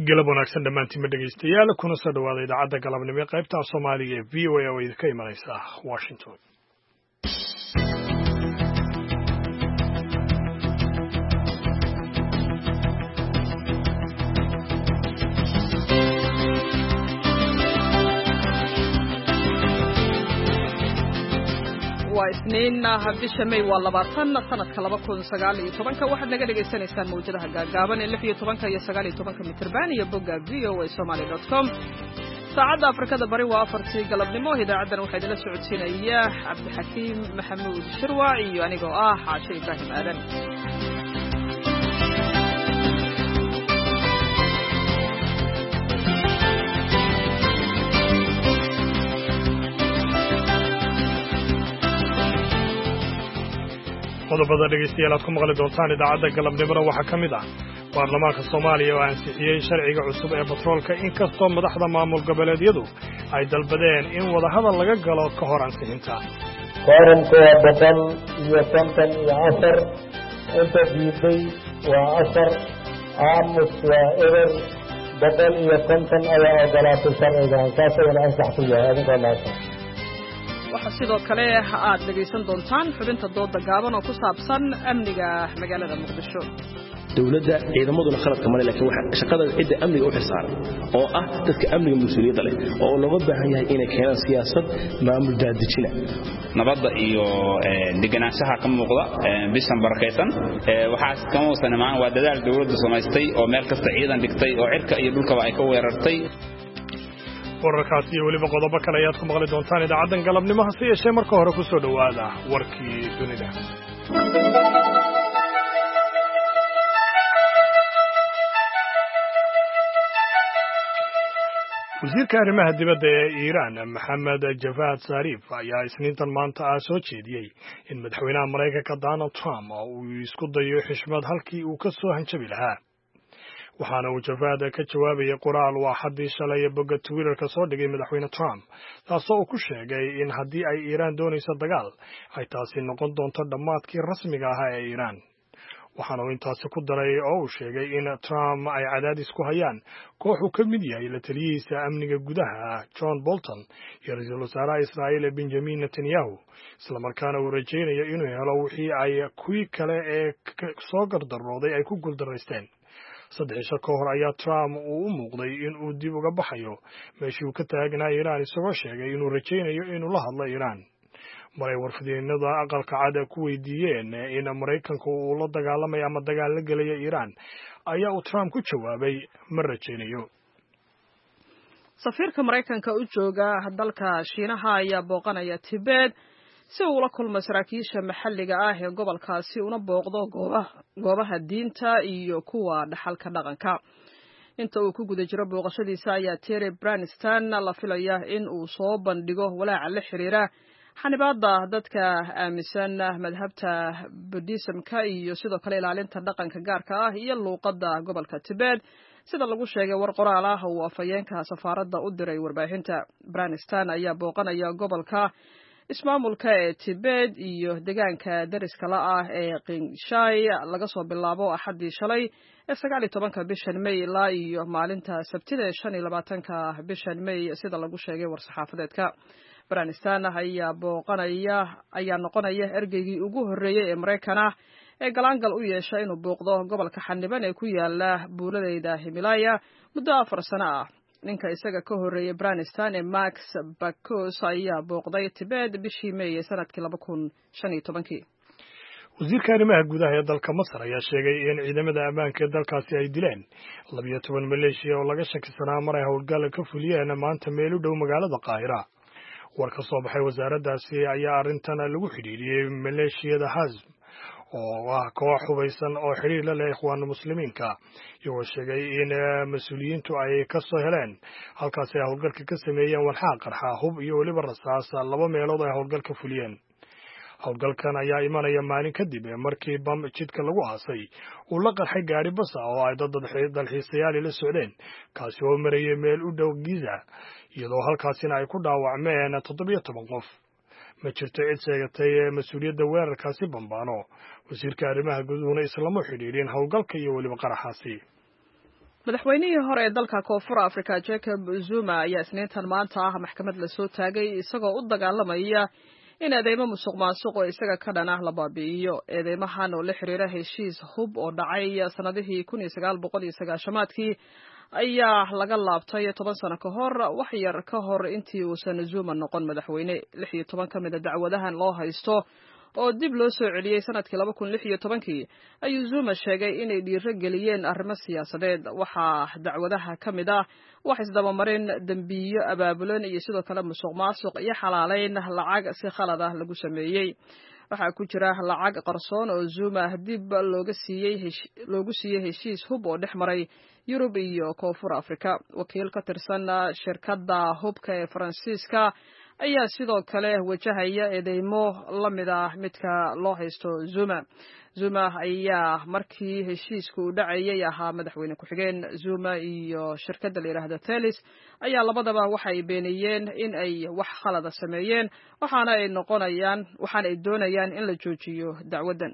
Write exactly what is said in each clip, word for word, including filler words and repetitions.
galab wanaagsan dhammaantiinba dhegaystayaal kuna soo dhawaada idaacadda galabnimo ee qaybta Soomaaliga ee V O A oo idinka imanaysa Washington. waa isniin bisha May waa labaatan sanadka laba kun sagaal iyo toban waxaad naga dhageysanaysaan mawjadaha gaagaaban ee lix iyo toban iyo sagaal iyo toban mitirban iyo bogga v o a somali dot com saacadda Afrikada bari waa afartii galabnimo idaacadan waxaa idila socodsiinaya Cabdixakiim Maxamuud Shirwaac iyo anigoo ah Xaashe Ibraahim Aadan. qodobada dhegeystayaal aad ku maqli doontaan idaacadda galabnimada waxaa ka mid ah baarlamaanka Soomaaliya oo ansixiyay sharciga cusub ee batroolka inkastoo madaxda maamul goboleedyadu ay dalbadeen in wada hadal laga galo ka hor ansixinta. Qaranka waa boqol iyo konton iyo afar inta diiday waa afar aamus waa eber boqol iyo konton ayaa ogolaatay sharcigan kaasoo ansax ku yahay adinkoo laata. waxaa sidoo kale aad dhageysan doontaan xubinta dooda gaaban oo ku saabsan amniga magaalada Muqdisho. dawladda ciidamaduna khaladka male laakiin waxa shaqada cidda amniga u xilsaaran oo ah dadka amniga mas'uuliyadda leh oo looga baahan yahay inay keenaan siyaasad maamul daadejina nabadda iyo deganaanshaha ka muuqda bishan barakeysan waxaas kama uusan imaan waa dadaal dawladdu samaystay oo meel kasta ciidan dhigtay oo cirka iyo dhulkaba ay ka weerartay. wararkaasi iyo weliba qodobo kale ayaad ku maqli doontaan idaacaddan galabnimo hase yeeshee marka hore ku soo dhowaada warkii dunida. wasiirka arrimaha dibadda ee Iiraan Maxamed Javad Zarif ayaa isniintan maanta ah soo jeediyey in madaxweynaha Mareykanka Donald Trump uu isku dayo xishmad halkii uu ka soo hanjabi lahaa. waxaana uu Javad ka jawaabayay qoraal waa xadii shalay bogga Twitter-ka soo dhigay madaxweyne Trump taasoo uu ku sheegay in haddii ay Iiraan doonayso dagaal ay taasi noqon doonto dhammaadkii rasmiga ah ee Iiraan. waxaana uu intaasi ku daray oo uu sheegay in Trump ay cadaadis ku hayaan koox uu ka mid yahay la taliyihiisa amniga gudaha John Bolton iyo ra'iisul wasaaraha Israa'iil Benjamin Netanyahu isla markaana uu rajaynayo inuu helo wixii ay kuwii kale ee soo gardarooday ay ku guuldareysteen. saddex isha ka hor ayaa Trump uu u muuqday in uu dib uga baxayo meeshii uu ka taagnaa Iiraan isagoo sheegay inuu rajaynayo inuu la hadlo Iiraan. maray warfidyeenada aqalka cad ku weydiiyeen in Mareykanku uu la dagaalamayo ama dagaal la gelayo Iiraan ayaa uu Trump ku jawaabay ma rajaynayo. safiirka Mareykanka u jooga dalka Shiinaha ayaa booqanaya Tibet si uu la kulmo saraakiisha maxalliga ah ee gobolkaasi una booqdo goobaha goobaha diinta iyo kuwa dhaxalka dhaqanka. inta uu ku guda jiro booqashadiisa ayaa Terry Branstad la filaya in uu soo bandhigo walaaca la xiriira xanibaadda dadka aaminsan madhabta Buddhism-ka iyo sidoo kale ilaalinta dhaqanka gaarka ah iyo luuqadda gobolka Tibet sida lagu sheegay war qoraal ah oo afayeenka safaaradda u diray warbaahinta. Branstad ayaa booqanaya gobolka ismaamulka ee Tibet iyo deegaanka dariska la ah ee Qingshay laga soo bilaabo axadii shalay ee sagaal iyo tobanka bishan May ilaa iyo maalinta Sabtida ee shan iyo labaatanka bishan May sida lagu sheegay war saxaafadeedka. Branstad ayaa booqanaya ayaa noqonaya ergeygii ugu horeeyay ee Mareykan ah ee galaangal u yeeshay inuu booqdo gobolka xaniban ee ku yaala buuladeyda Himalaya muddo afar sano ah. ninka isaga ka horeeyay Branstad ee Max Bacchus ayaa booqday Tibet bishii May sanadkii laba kun shan iyo toban. wasiirka arrimaha gudaha ee dalka Masar ayaa sheegay in ciidamada ammaanka ee dalkaasi ay dileen laba iyo toban maleeshiya oo laga shakisanaa maray howlgal ka fuliyeen maanta meel u dhow magaalada Qaahira. war ka soo baxay wasaaraddaasi ayaa arrintan lagu xidhiidhiyey maleeshiyada Hazm oo ah koox hubaysan oo xiriir la leh ikhwaanul muslimiinka iyagoo sheegay in mas'uuliyiintu ay ka soo heleen halkaas ay howlgalka ka sameeyeen walxaa qarxa hub iyo weliba rasaas laba meelood ay howlgal ka fuliyeen. howlgalkan ayaa imanaya maalin kadib markii bam jidka lagu aasay uu la qarxay gaari bas ah oo ay dad dalxiisayaal la socdeen kaasi oo marayay meel u dhow Giza iyadoo halkaasina ay ku dhaawacmeen toddoba iyo toban qof. ma jirto cid sheegatay mas'uuliyadda weerarkaasi bambaano wasiirka arrimaha gudaha islaamo xidhiidhin howlgalka iyo weliba qaraxaasi. madaxweynihii hore ee dalka koonfur africa Jacob Zuma ayaa isniintan maanta ah maxkamad la soo taagay isagoo u dagaalamaya in eedeymo musuq maasuq oo isaga ka dhan ah la baabi'iyo. Eedeymahan oo la xiriira heshiis hub oo dhacay sanadihii kun iyo sagaal boqol iyo sagaashamaadkii ayaa laga laabtay toban sano ka hor, wax yar ka hor intii uusan Zuma noqon madaxweyne. lix iyo toban ka mid ah dacwadahan loo haysto oo dib loo soo celiyay sanadkii laba kun lix iyo tobankii ayuu Zuma sheegay inay dhiiro geliyeen arrimo siyaasadeed. Waxaa dacwadaha ka mid ah wax isdabamarin, dambiyo abaabulan iyo sidoo kale musuq maasuq iyo xalaaleyn lacag si khalad ah lagu sameeyey. Waxaa ku jira lacag qarsoon oo Zuma dib looga siiyey loogu siiyey heshiis hub oo dhex maray Yurub iyo Koonfur Afrika. Wakiil ka tirsan shirkadda hubka ee Faransiiska ayaa sidoo kale wajahaya eedeymo la mid ah midka loo haysto Zuma. Zuma ayaa markii heshiisku u dhacayay ahaa madaxweyne ku-xigeen. Zuma iyo shirkadda la yiraahdo Thales ayaa labadaba waxay beeniyeen in ay wax khalad sameeyeen, waxaana ay noqonayaan waxaana ay doonayaan in la joojiyo dacwadan.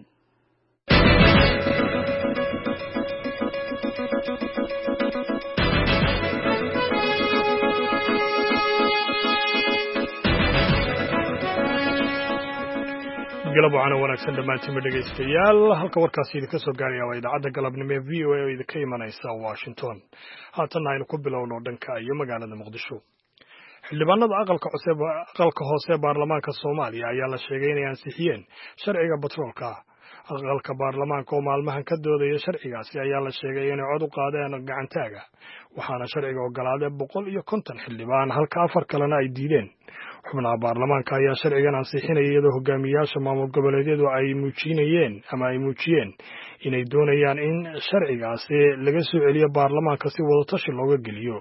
galab waxaana wanaagsan dhammaantiin dhegaystayaal, halka warkaasi idinka soo gaaraya waa idaacadda galabnimo ee v o a oo idinka imanaysa Washington. Haatan aynu ku bilowno dhanka iyo magaalada Muqdisho. xildhibaanada aqalka cusub aqalka hoose baarlamaanka Soomaaliya ayaa la sheegay inay ansixiyeen sharciga batroolka. aqalka baarlamaanka oo maalmahan ka doodaya sharcigaasi ayaa la sheegay inay cod u qaadeen gacantaaga, waxaana sharciga ogolaaday boqol iyo konton xildhibaan halka afar kalena ay diideen. xubnaha baarlamaanka ayaa sharcigan ansixinaya iyadoo hogaamiyayaasha maamul goboleedyadu ay muujinayeen ama ay muujiyeen inay doonayaan in sharcigaasi laga soo celiyo baarlamaanka si wadatashi looga geliyo.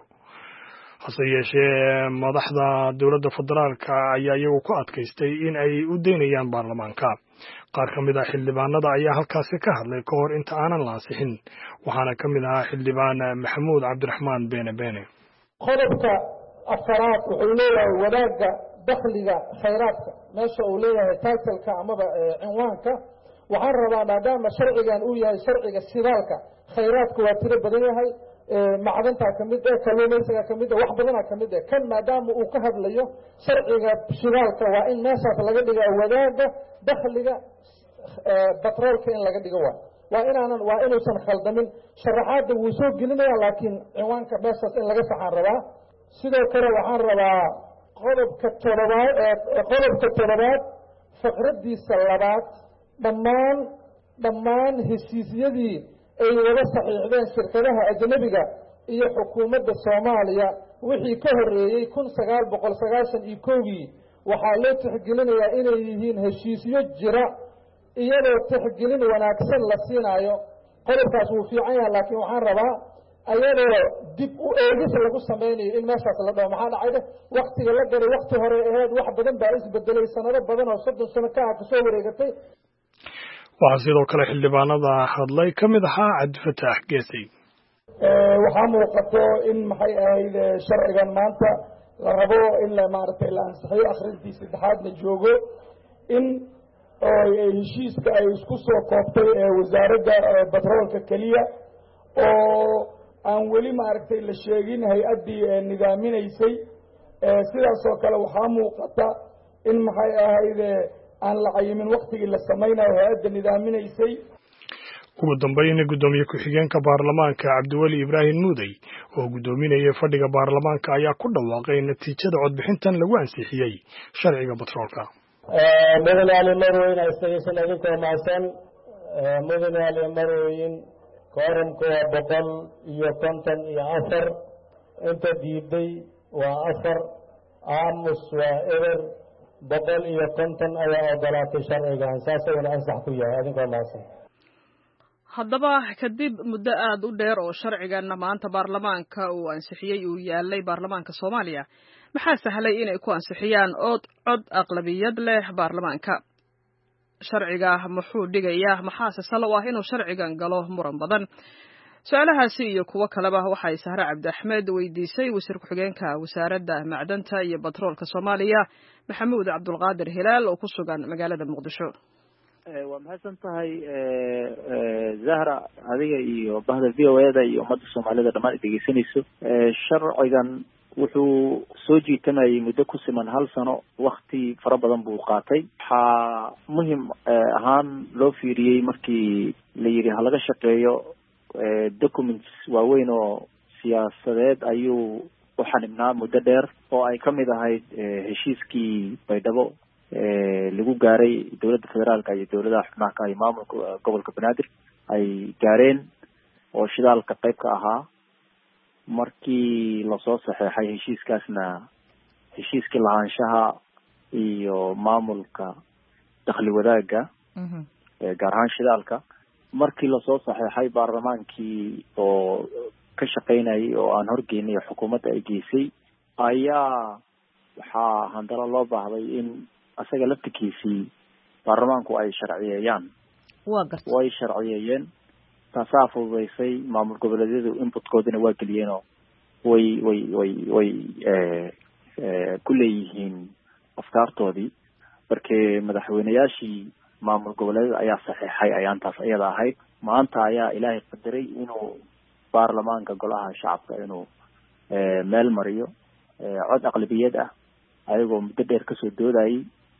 hase yeeshee madaxda dowladda federaalka ayaa iyagu ku adkaystay in ay u daynayaan baarlamaanka. qaar ka mid ah xildhibaanada ayaa halkaasi ka hadlay ka hor inta aanan la ansixin, waxaana ka mid ahaa xildhibaan maxamuud cabdiraxmaan beene beene. qodobka afaraad wuxuu leeyahay wadaagga dakhliga khayraadka, meesha uu leeyahay taytalka amaba cinwaanka. waxaan rabaa maadaama sharcigan uu yahay sharciga sidaalka, khayraadka waa tiro badan yahay, macdantaa ka mid eh, kalluumaysiga ka mid eh, wax badanaa ka mid eh. kan maadaama uu ka hadlayo sharciga shidaalka waa in meeshaas laga dhiga wadaagga dakhliga batroolka in laga dhigo waa waa inaanan waa inuusan khaldamin. sharaxaadda wuu soo gelinaya, laakiin cinwaanka meeshaas in laga saxaan rabaa. sidoo kale waxaan rabaa qodobka todobaad qodobka todobaad faqraddiisa labaad dhammaan dhammaan heshiisyadii ay wada saxiixdeen shirkadaha ajnabiga iyo xukuumadda Soomaaliya wixii ka horeeyey kun sagaal boqol sagaashan iyo kowgii waxaa loo tixgelinayaa inay yihiin heshiisyo jira iyadoo tixgelin wanaagsan la siinayo. qodobkaas wuu fiican yahay, laakiin waxaan rabaa ayadoo dib u eegis lagu samaynayo in meeshaas la dhaho. maxaa dhacayde waktiga la galay wakti hore aheyd wax badan baa isbedelay, sanado badan oo soddon sano ka ah kasoo wareegatay. waxaa sidoo kale xildhibaanada hadlay ka mid ahaa Cabdifataax Geesay. waxaa muuqato in maxay ahayd sharcigan maanta la rabo in la maaragtay la ansixiyo akhrintii saddexaadna joogo, in heshiiska ay isku soo koobtay wasaaradda batroolka keliya oo aan weli maaragtay la sheegin hay-addii nidaaminaysay. sidaas oo kale waxaa muuqata in maxay ahayd aan la cayimin waktigii la samaynayo hay-adda nidaaminaysay. ugu dambayna guddoomiye ku-xigeenka baarlamaanka Cabdiweli Ibraahim Muudey oo guddoominaya fadhiga baarlamaanka ayaa ku dhawaaqay natiijada codbixintan lagu ansixiyey sharciga batroolka. mudane ali marweyn isagaysan idinkoo mahadsan. mudane ali marweyn kooramka waa boqol iyo konton iyo afar, inta diiday waa afar, aamus waa eber, boqol iyo konton ayaa ogolaatay sharcigan. saasaguna ansax ku yahay. idinkoo mahadsan. haddaba kadib muddo aad u dheer oo sharcigan maanta baarlamaanka uu ansixiyey uu yaalay baarlamaanka Soomaaliya, maxaa sahlay inay ku ansixiyaan cod cod aqlabiyad leh baarlamaanka? sharciga muxuu dhigayaa? maxaase salo ah inuu sharcigan galo muran badan? su-aalahaasi iyo kuwo kaleba waxay Sahre Cabdi Axmed weydiisay wasiir ku-xigeenka wasaaradda macdanta iyo batroolka Soomaaliya Maxamuud Cabdulqaadir Hilaal oo ku sugan magaalada Muqdisho. waa mahadsan tahay zahra adiga iyo bahda v o a da iyo ummadda soomaalida dhammaan dhegeysanayso. sharcigan wuxuu soo jiitamayay muddo ku siman hal sano, wakti fara badan buu qaatay. waxaa muhim ahaan loo fiiriyey markii la yidhi ha laga shaqeeyo documents waaweyn oo siyaasadeed ayuu u xanibnaa muddo dheer, oo ay kamid ahayd heshiiskii baydhabo lagu gaaray dowladda federaalka iyo dowladaha xubnaha iyo maamulka gobolka banaadir ay gaareen oo shidaalka qayb ka ahaa. markii lasoo saxeexay heshiiskaasna heshiiskii lahaanshaha iyo maamulka dakhli wadaagga gaar ahaan shidaalka, markii lasoo saxeexay baarlamaankii oo ka shaqaynayay oo aan horgeynay xukuumadda ay geysay, ayaa waxaa handalo loo baahday in isaga laftikiisii baarlamaanku ay sharciyeeyaan. waa gartay way sharciyeeyeen, taasaa fududeysay maamul goboleedyadu inputkoodina waa geliyeenoo way way way way ku leeyihiin afkaartoodii. markii madaxweyneyaashii maamul goboleedyada ayaa saxeexay ayaantaas iyada ahayd. maanta ayaa ilaahay qadaray inuu baarlamaanka golaha shacabka inuu meel mariyo cod aqlabiyad ah, ayagoo muddo dheer kasoo doodayay.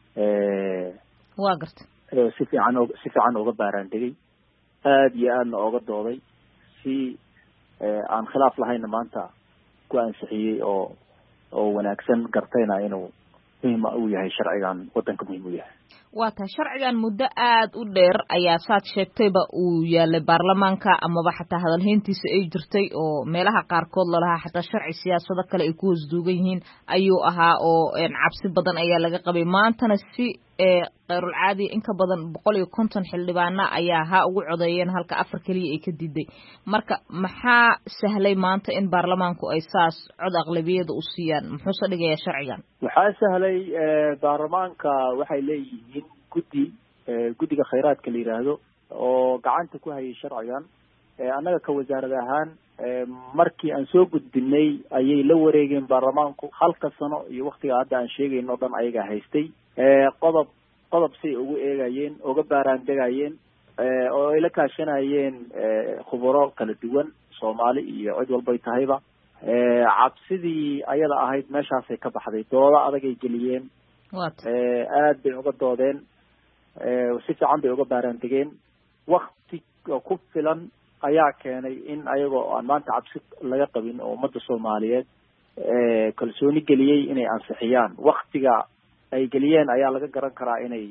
waa gartay si fiican si fiican uga baaraan degay, aada iyo aadna ooga dooday, si aan khilaaf lahayna maanta ku ansixiyey oo oo wanaagsan, gartayna inuu muhiim u yahay sharcigan wadanka muhiim u yahay. waa tahay sharcigan muddo aada u dheer ayaa saad sheegtayba uu yaalay baarlamaanka, amaba xataa hadalhayntiisa ay jirtay oo meelaha qaarkood lalahaa xataa sharci siyaasado kale ay ku hoos duugan yihiin ayuu ahaa, oo cabsi badan ayaa laga qabay. maantana si khayrul caadi in ka badan boqol iyo konton xildhibaana ayaa ha ugu codeeyeen, halka afar keliya ay ka diiday. marka maxaa sahlay maanta in baarlamaanku ay saas cod aqlabiyada u siiyaan? muxuuse dhigayaa sharcigan? waxaa sahlay baarlamaanka waxay leeyihiin guddi guddiga khayraadka la yidhaahdo oo gacanta ku hayay sharcigan. annaga ka wasaarad ahaan markii aan soo gudbinay ayay la wareegeen baarlamaanku. halka sano iyo waktiga hadda aan sheegayno o dhan ayaga haystay. qodob qodob say ugu eegayeen, uga baaraan degayeen, oo ay la kaashanayeen khuburo kala duwan, soomaali iyo cid walbay tahayba. cabsidii ayada ahayd meeshaasay ka baxday. dooda adagay geliyeen, aad bay uga doodeen, si fiican bay uga baaraan degeen. wakti ku filan ayaa keenay in ayagoo aan maanta cabsi laga qabin oo ummadda soomaaliyeed kalsooni geliyey inay ansixiyaan. waktiga ay geliyeen ayaa laga garan karaa inay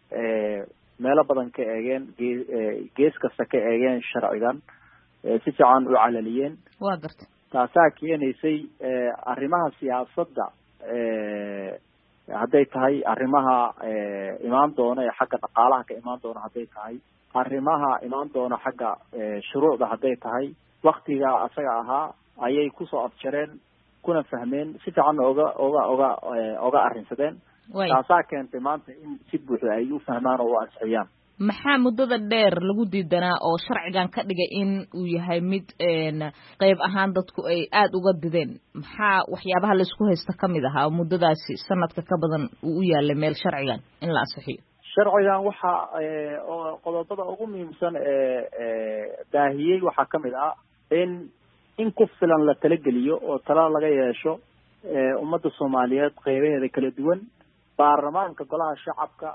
meelo badan ka eegeen, gees kasta ka eegeen sharcigan, si fiican u calaliyeen. waa gartay taasaa keenaysay arrimaha siyaasadda hadday tahay, arrimaha imaan doona ee xagga dhaqaalaha ka imaan doona hadday tahay, arrimaha imaan doona xagga shuruucda hadday tahay, waktiga asaga ahaa ayay kusoo afjareen, kuna fahmeen, si fiican oga oga oga oga arrinsadeen. taasaa keentay maanta in si buuxda ay u fahmaan oo u ansixiyaan. maxaa muddada dheer lagu diidanaa oo sharcigan ka dhigay in uu yahay mid qayb ahaan dadku ay aada uga dideen? maxaa waxyaabaha laisku haysta kamid ahaa oo muddadaasi sanadka ka badan uu u yaalay meel sharcigan in la ansixiyo? sharcigan waxa oo qodobada ugu muhiimsan ee daahiyey waxaa kamid ah in in ku filan la talageliyo oo tala laga yeesho ummadda soomaaliyeed qeybaheeda kala duwan. baarlamaanka golaha shacabka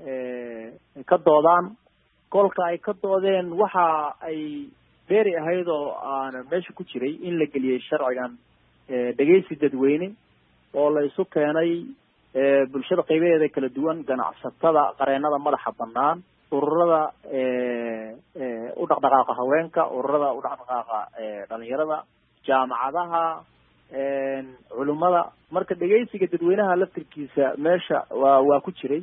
ka doodaan. kolka ay ka doodeen waxa ay beeri ahayd oo aan meesha ku jiray in la geliyey sharcigan dhegeysi dadweyne oo la isu keenay bulshada qeybaheeda kala duwan, ganacsatada, qareenada madaxa banaan, ururada u dhaqdhaqaaqa haweenka, ururada u dhaqdhaqaaqa dhalinyarada, jaamacadaha, culimada. marka dhegeysiga dadweynaha laftirkiisa meesha waa waa ku jiray.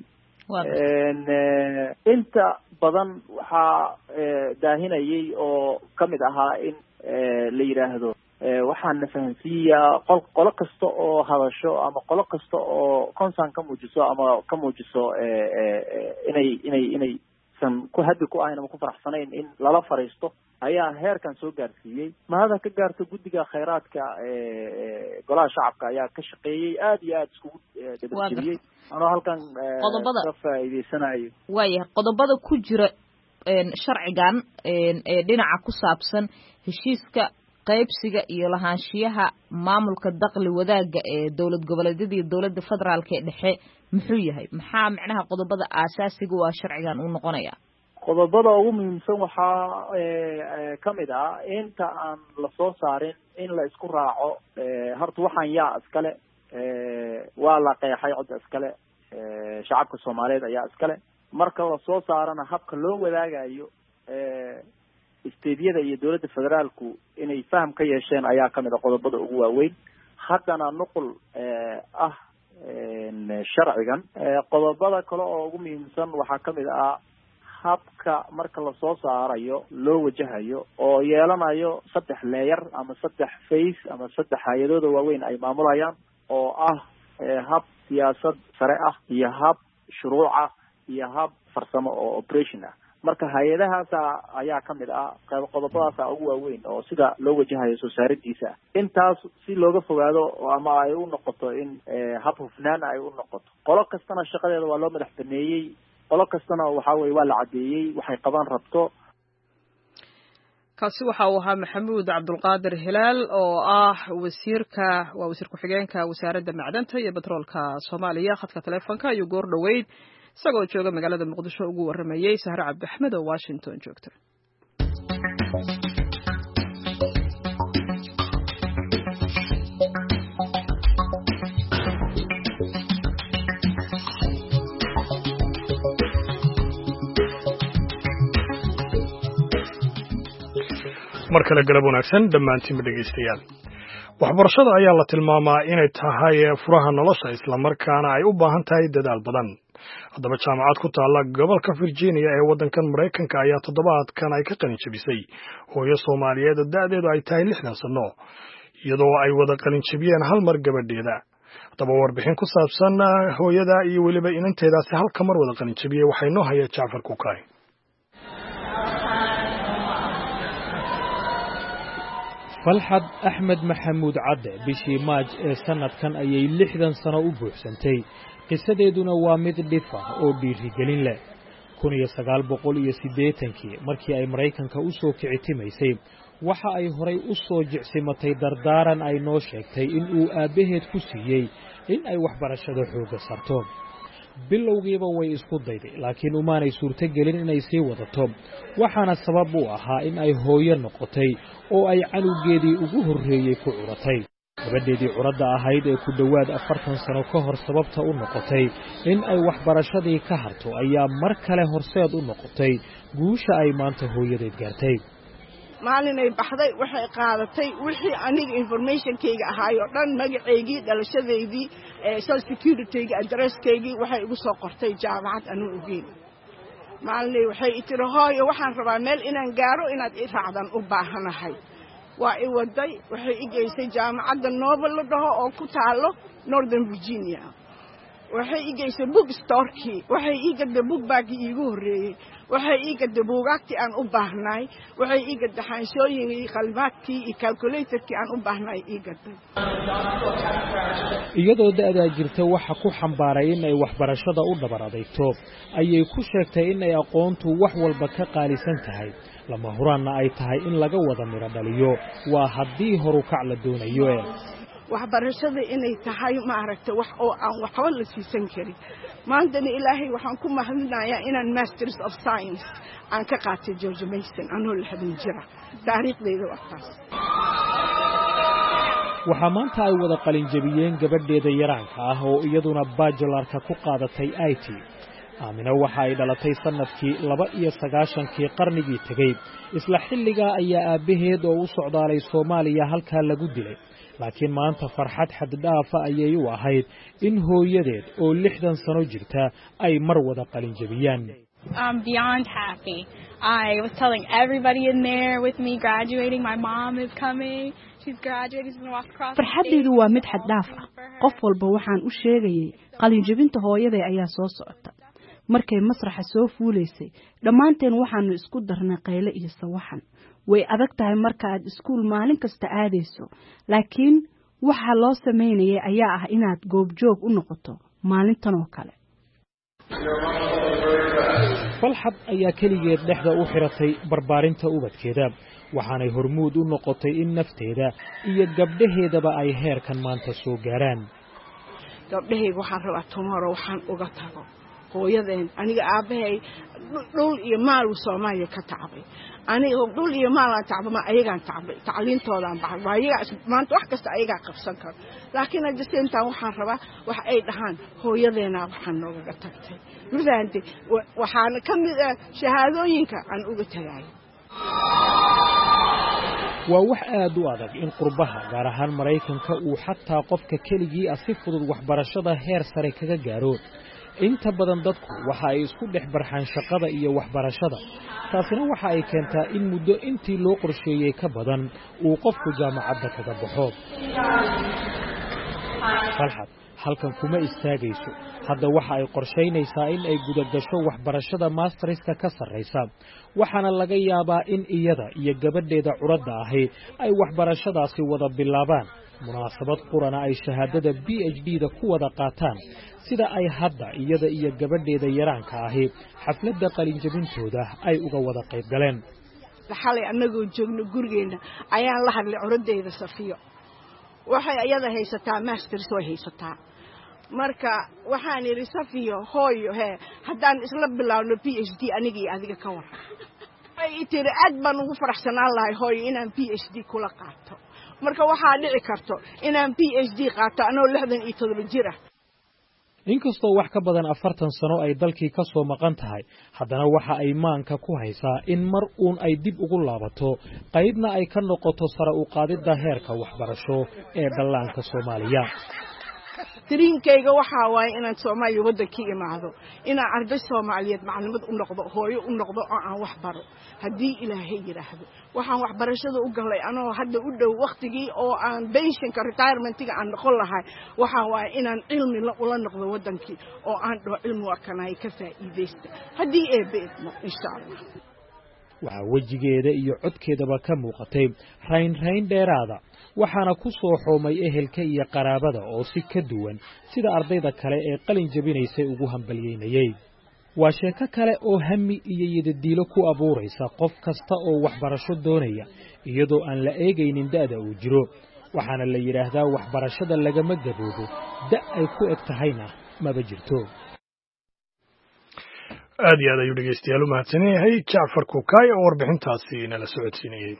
inta badan waxaa daahinayay oo kamid ahaa in la yidhaahdo waxaan na fahansiiyaa qol qolo kasta oo hadasho ama qolo kasta oo concern ka muujiso ama ka muujiso inay inay inay san ku habi ku ahayn ama ku faraxsanayn in lala fariisto ayaa heerkan soo gaarsiiyey mahada ka gaarto guddiga khayraadka ee golaha shacabka ayaa ka shaqeeyey aad iyo aad iskugu dabadgeliyey anoo halkan ka faa'iideysanayo waayahay qodobada ku jira sharcigan ee dhinaca ku saabsan heshiiska qaybsiga iyo lahaanshiyaha maamulka dakhli wadaaga ee dowlad goboleedyada iyo dowladda federaalka ee dhexe muxuu yahay maxaa macnaha qodobada aasaasiga waa sharcigan uu noqonaya qodobada ugu muhiimsan waxaa ka mid ah inta aan la soo saarin in la isku raaco horta waxaan yaa iskale waa la qeexay codda iskale shacabka soomaaliyeed ayaa iskale marka la soo saarana habka loo wadaagayo isteediyada iyo dowladda federaalku inay faham ka yeesheen ayaa kamid a qodobada ugu waaweyn haddana nuqul ah sharcigan qodobada kale oo ugu muhiimsan waxaa kamid ah habka marka lasoo saarayo loo wajahayo oo yeelanayo saddex leeyar ama saddex face ama saddex hay-adooda waaweyn ay maamulayaan oo ah hab siyaasad sare ah iyo hab shuruuc ah iyo hab farsamo oo operation ah marka hay-adahaasa ayaa kamid ah qodobadaasa ugu waaweyn oo sida loo wajahayo soo saaridiisa intaas si looga fogaado ama ay u noqoto in hab hufnaan ay u noqoto qolo kastana shaqadeeda waa loo madax baneeyey qolo kastana waxa weye waa la caddeeyey waxay qaban rabto kaasi waxa uu ahaa maxamuud cabdulqaadir hilaal oo ah wasiirka waa wasiir ku-xigeenka wasaaradda macdanta iyo batroolka soomaaliya khadka taleefonka ayuu goor dhoweyd isagoo jooga magaalada muqdisho ugu waramayey sahre cabdi axmed oo washington joogta mar kale galab wanaagsan dhammaantiinba dhegaystayaal waxbarashada ayaa la tilmaamaa inay tahay furaha nolosha islamarkaana ay u baahan tahay dadaal badan haddaba jaamacad ku taalla gobolka virginia ee waddankan maraykanka ayaa toddobaadkan ay ka qalin jebisay hooyo soomaaliyeed oo da'deedu ay tahay lixdan sanno iyadoo ay wada qalin jebiyeen hal mar gabadheeda haddaba warbixin ku saabsan hooyada iyo weliba inanteedaasi halka mar wada qalin jebiyey waxay noo haya jacfar kukaay falxad axmed maxamuud cadde bishii maaj ee sannadkan ayay lixdan sano u buuxsantay qisadeeduna waa mid dhif ah oo dhiirigelin leh kun iyo sagaal boqol iyo siddeetankii markii ay maraykanka u soo kicitimaysay waxa ay horay u soo jicsimatay dardaaran ay noo sheegtay in uu aabbaheed ku siiyey in ay waxbarashada xoogga sarto bilowgiiba way isku dayday laakiin umaanay suurtogelin inay sii wadato waxaana sabab u ahaa in ay hooyo noqotay oo ay canugeedii ugu horreeyey ku curatay gabadheedii curadda ahayd ee ku dhowaad afartan sano ka hor sababta u noqotay in ay waxbarashadii ka harto ayaa mar kale horseed u noqotay guusha ay maanta hooyadeed gaartay maalinay baxday waxay qaadatay wixii aniga informationkayga ahaay oo dhan magaceygii dhalashadeydii social securityga addresskaygii waxay igu soo qortay jaamacad anuu ogeyn maalinay waxay i tiri hooyo waxaan rabaa meel inaan gaaro inaad i raacdan u baahanahay waa i waday waxay i geysay jaamacadda Nobel la dhaho oo ku taalo Northern Virginia waxay i geysay book store-kii waxay ii gaday book bag-ii iigu horreeyey waxay ii gaday buugaagtii aan u baahnay waxay ii gaday xaanshooyinkii qalmaadkii iyo calculatorkii aan u baahnay ii gaday iyadoo da'daa jirta waxa ku xambaaray in ay waxbarashada u dhabar adeegto ayay ku sheegtay in ay aqoontu wax walba ka qaalisan tahay lama huraanna ay tahay in laga wada midho dhaliyo waa haddii horu kac la doonayo waxbarashada inay tahay maaragtay wax oo aan waxba la siisan karin maantana ilaahay waxaan ku mahadinayaa inaan masters of science aan ka qaatay George Mason anoo lixdan jira taariikhdayda waxtaas waxaa maanta ay wada qalin jabiyeen gabadheeda yaraanka ah oo iyaduna bachelorka ku qaadatay I T aamina waxa ay dhalatay sanadkii laba iyo sagaashankii qarnigii tegey isla xilligaa ayaa aabbaheed oo u socdaalay Soomaaliya halkaa lagu dilay laakiin maanta farxad xad dhaafa ayay u ahayd in hooyadeed oo lixdan sano jirta ay mar wada qalin jabiyaan I'm beyond happy. I was telling everybody in there with me graduating. My mom is coming. She's graduating. She's going to walk across. farxaddeedu waa mid xad dhaaf ah qof walba waxaan u sheegayay qalin jabinta hooyaday ayaa soo socota markay masraxa soo fuulaysay dhammaanteen waxaanu isku darnay qayle iyo sawaxan way adag tahay marka aad iskuul maalin kasta aadayso laakiin waxa loo sameynayay ayaa ah inaad goobjoog u noqoto maalintan oo kale falxad ayaa keligeed dhexda u xiratay barbaarinta ubadkeeda waxaanay hormuud u noqotay in nafteeda iyo gabdhaheedaba ay heerkan maanta soo gaaraan gabdhahayga waxaan rabaa tomorrow waxaan uga tago hooyadeen aniga aabahay dhul iyo maal Soomaaliya ka tacbay aniga dhul iyo maal aan tacbama ayagaan tacbay tacliintoodaan baxay ayaga maanta wax kasta ayaga qabsan karo laakiin hadda inta waxaan rabaa wax ay dhahaan hooyadeena waxaan nooga tagtay ruuxaanti waxaan kamid ah shahaadooyinka aan uga tagay waa wax aad u adag in qurbaha gaar ahaan Mareykanka uu xataa qofka keligii ah si fudud waxbarashada heer sare kaga gaaro inta badan dadku waxa ay isku dhex barxaan shaqada iyo waxbarashada taasina waxa ay keentaa in muddo intii loo qorsheeyay ka badan uu qofku jaamacadda kaga baxo falxad halkan kuma istaagayso hadda waxa ay qorsheynaysaa in ay guda gasho waxbarashada masterska ka sarreysa waxaana laga yaabaa in iyada iyo gabadheeda curadda ahi ay waxbarashadaasi wada bilaabaan munaasabad qurana ay shahaadada B H D da ku wada qaataan sida ay hadda iyada iyo gabadheeda yaraanka ahi xafladda qalin jabintooda ay uga wada qayb galeen xalay anagoo joogno gurigeena ayaan la hadlay curaddeeda Safiyo waxay ayada haysataa masters way haysataa marka waxaan iri Safiyo hooyo he haddaan isla bilaawno P H D aniga iyo adiga ka waran ay tiri aad baan ugu faraxsanaan lahay hooyo inaan P H D kula qaato marka waxaa dhici karto inaan P H D qaato anoo lixdan iyo toddoba jir ah inkastoo wax ka badan afartan sano ay dalkii ka soo maqan tahay haddana waxa ay maanka ku haysaa in mar uun ay dib ugu laabato qaybna ay ka noqoto sare u qaadidda heerka waxbarasho ee dhallaanka Soomaaliya tiriinkayga waxa waay inaan Soomaaliya wadankii imaado inaan arday Soomaaliyeed macluumaad u noqdo hooyo u noqdo oo aan wax baro hadii Ilaahay yiraahdo waxaan waxbarashada u galay anoo hadda u dhow waqtigii oo aan pensionka retirementiga aan noqon lahay waxa waay inaan cilmi la ula noqdo wadankii oo aan dhoo cilmi wakanay ka faa'iideysta hadii ay beedmo insha Allah waxa wajigeeda iyo codkeedaba ka muuqatay rayn rayn dheeraada waxaana ku soo xoomay ehelka iyo qaraabada oo si ka duwan sida ardayda kale ee qalin jabinaysay ugu hambalyeynayay waa sheeko kale oo hami iyo yidadiilo ku abuuraysa qof kasta oo waxbarasho doonaya iyadoo aan la eegaynin da'da uu jiro waxaana la yiraahdaa waxbarashada lagama gaboobo da' ay ku eg tahayna maba jirto aad iyo aad ayuu dhegeystayaal u mahadsan yahay Jacfar Kukaay oo warbixintaasi nala socodsiinayay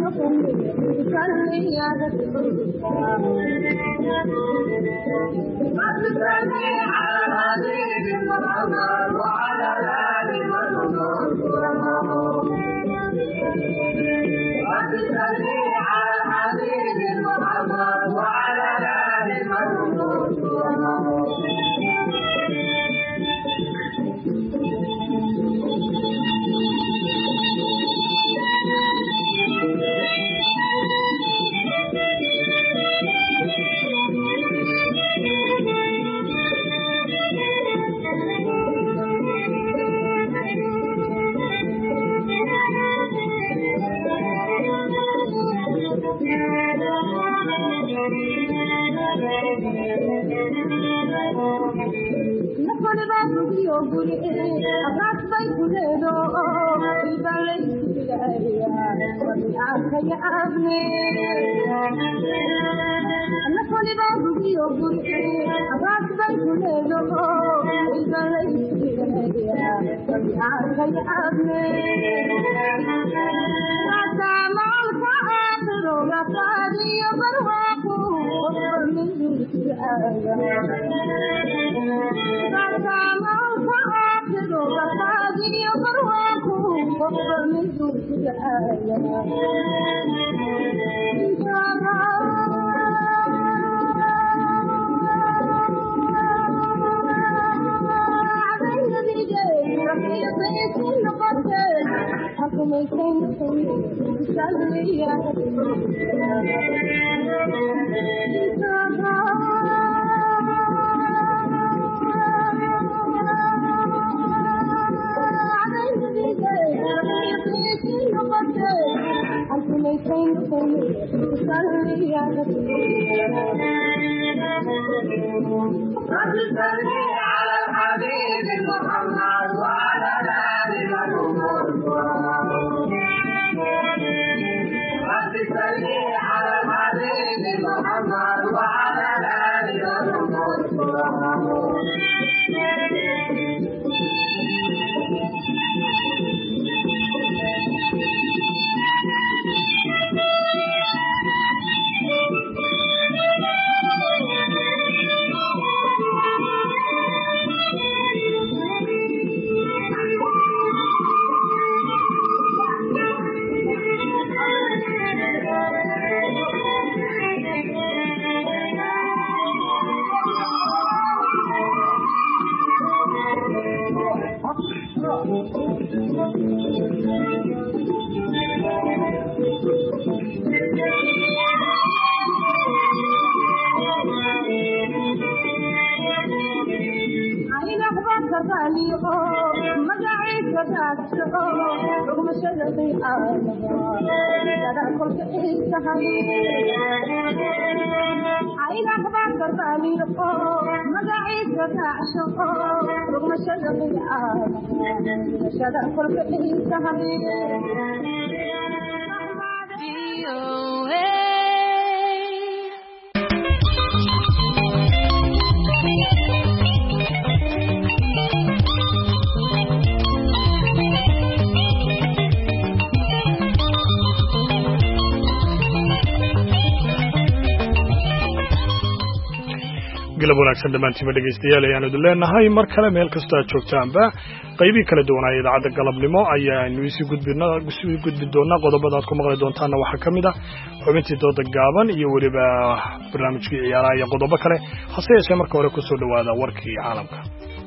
galab wanaagsan dhammaantiinba dhegaystayaal ayaanu idin leenahay mar kale meel kastoo aad joogtaanba qaybii kala duwanaa idaacadda galabnimo ayaanu isii gudbisii gudbi doonaa qodobada aad ku maqli doontaanna waxaa ka mid ah xubintii dooda gaaban iyo weliba barnaamijkii ciyaaraha iyo qodobo kale hase yeeshee marka hore kusoo dhowaada warkii caalamka.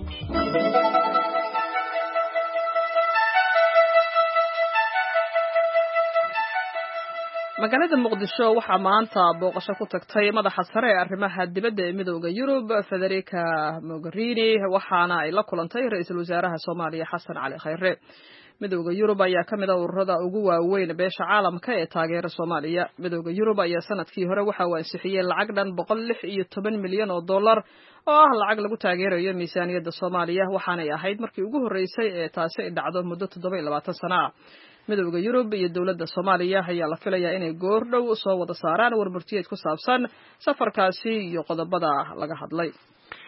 magaalada muqdisho waxaa maanta booqasho ku tagtay madaxa sare ee arrimaha dibadda ee midowda Yurub Federica Mogherini waxaana ay la kulantay ra'iisul wasaaraha Soomaaliya Xasan Cali Khayre. midowda Yurub ayaa ka mid ah ururada ugu waaweyn beesha caalamka ee taageera Soomaaliya. midowda Yurub ayaa sanadkii hore waxa uu ansixiyay lacag dhan boqol lix iyo toban milyan oo dollar oo ah lacag lagu taageerayo miisaaniyadda Soomaaliya waxaana ay ahayd markii ugu horeysay ee taasi ay dhacdo muddo toddoba iyo labaatan sano ah. midowda Yurub iyo dawladda Soomaaliya ayaa la filayaa inay goor dhow soo wada saaraan warburtiyeed ku saabsan safarkaasi iyo qodobada laga hadlay.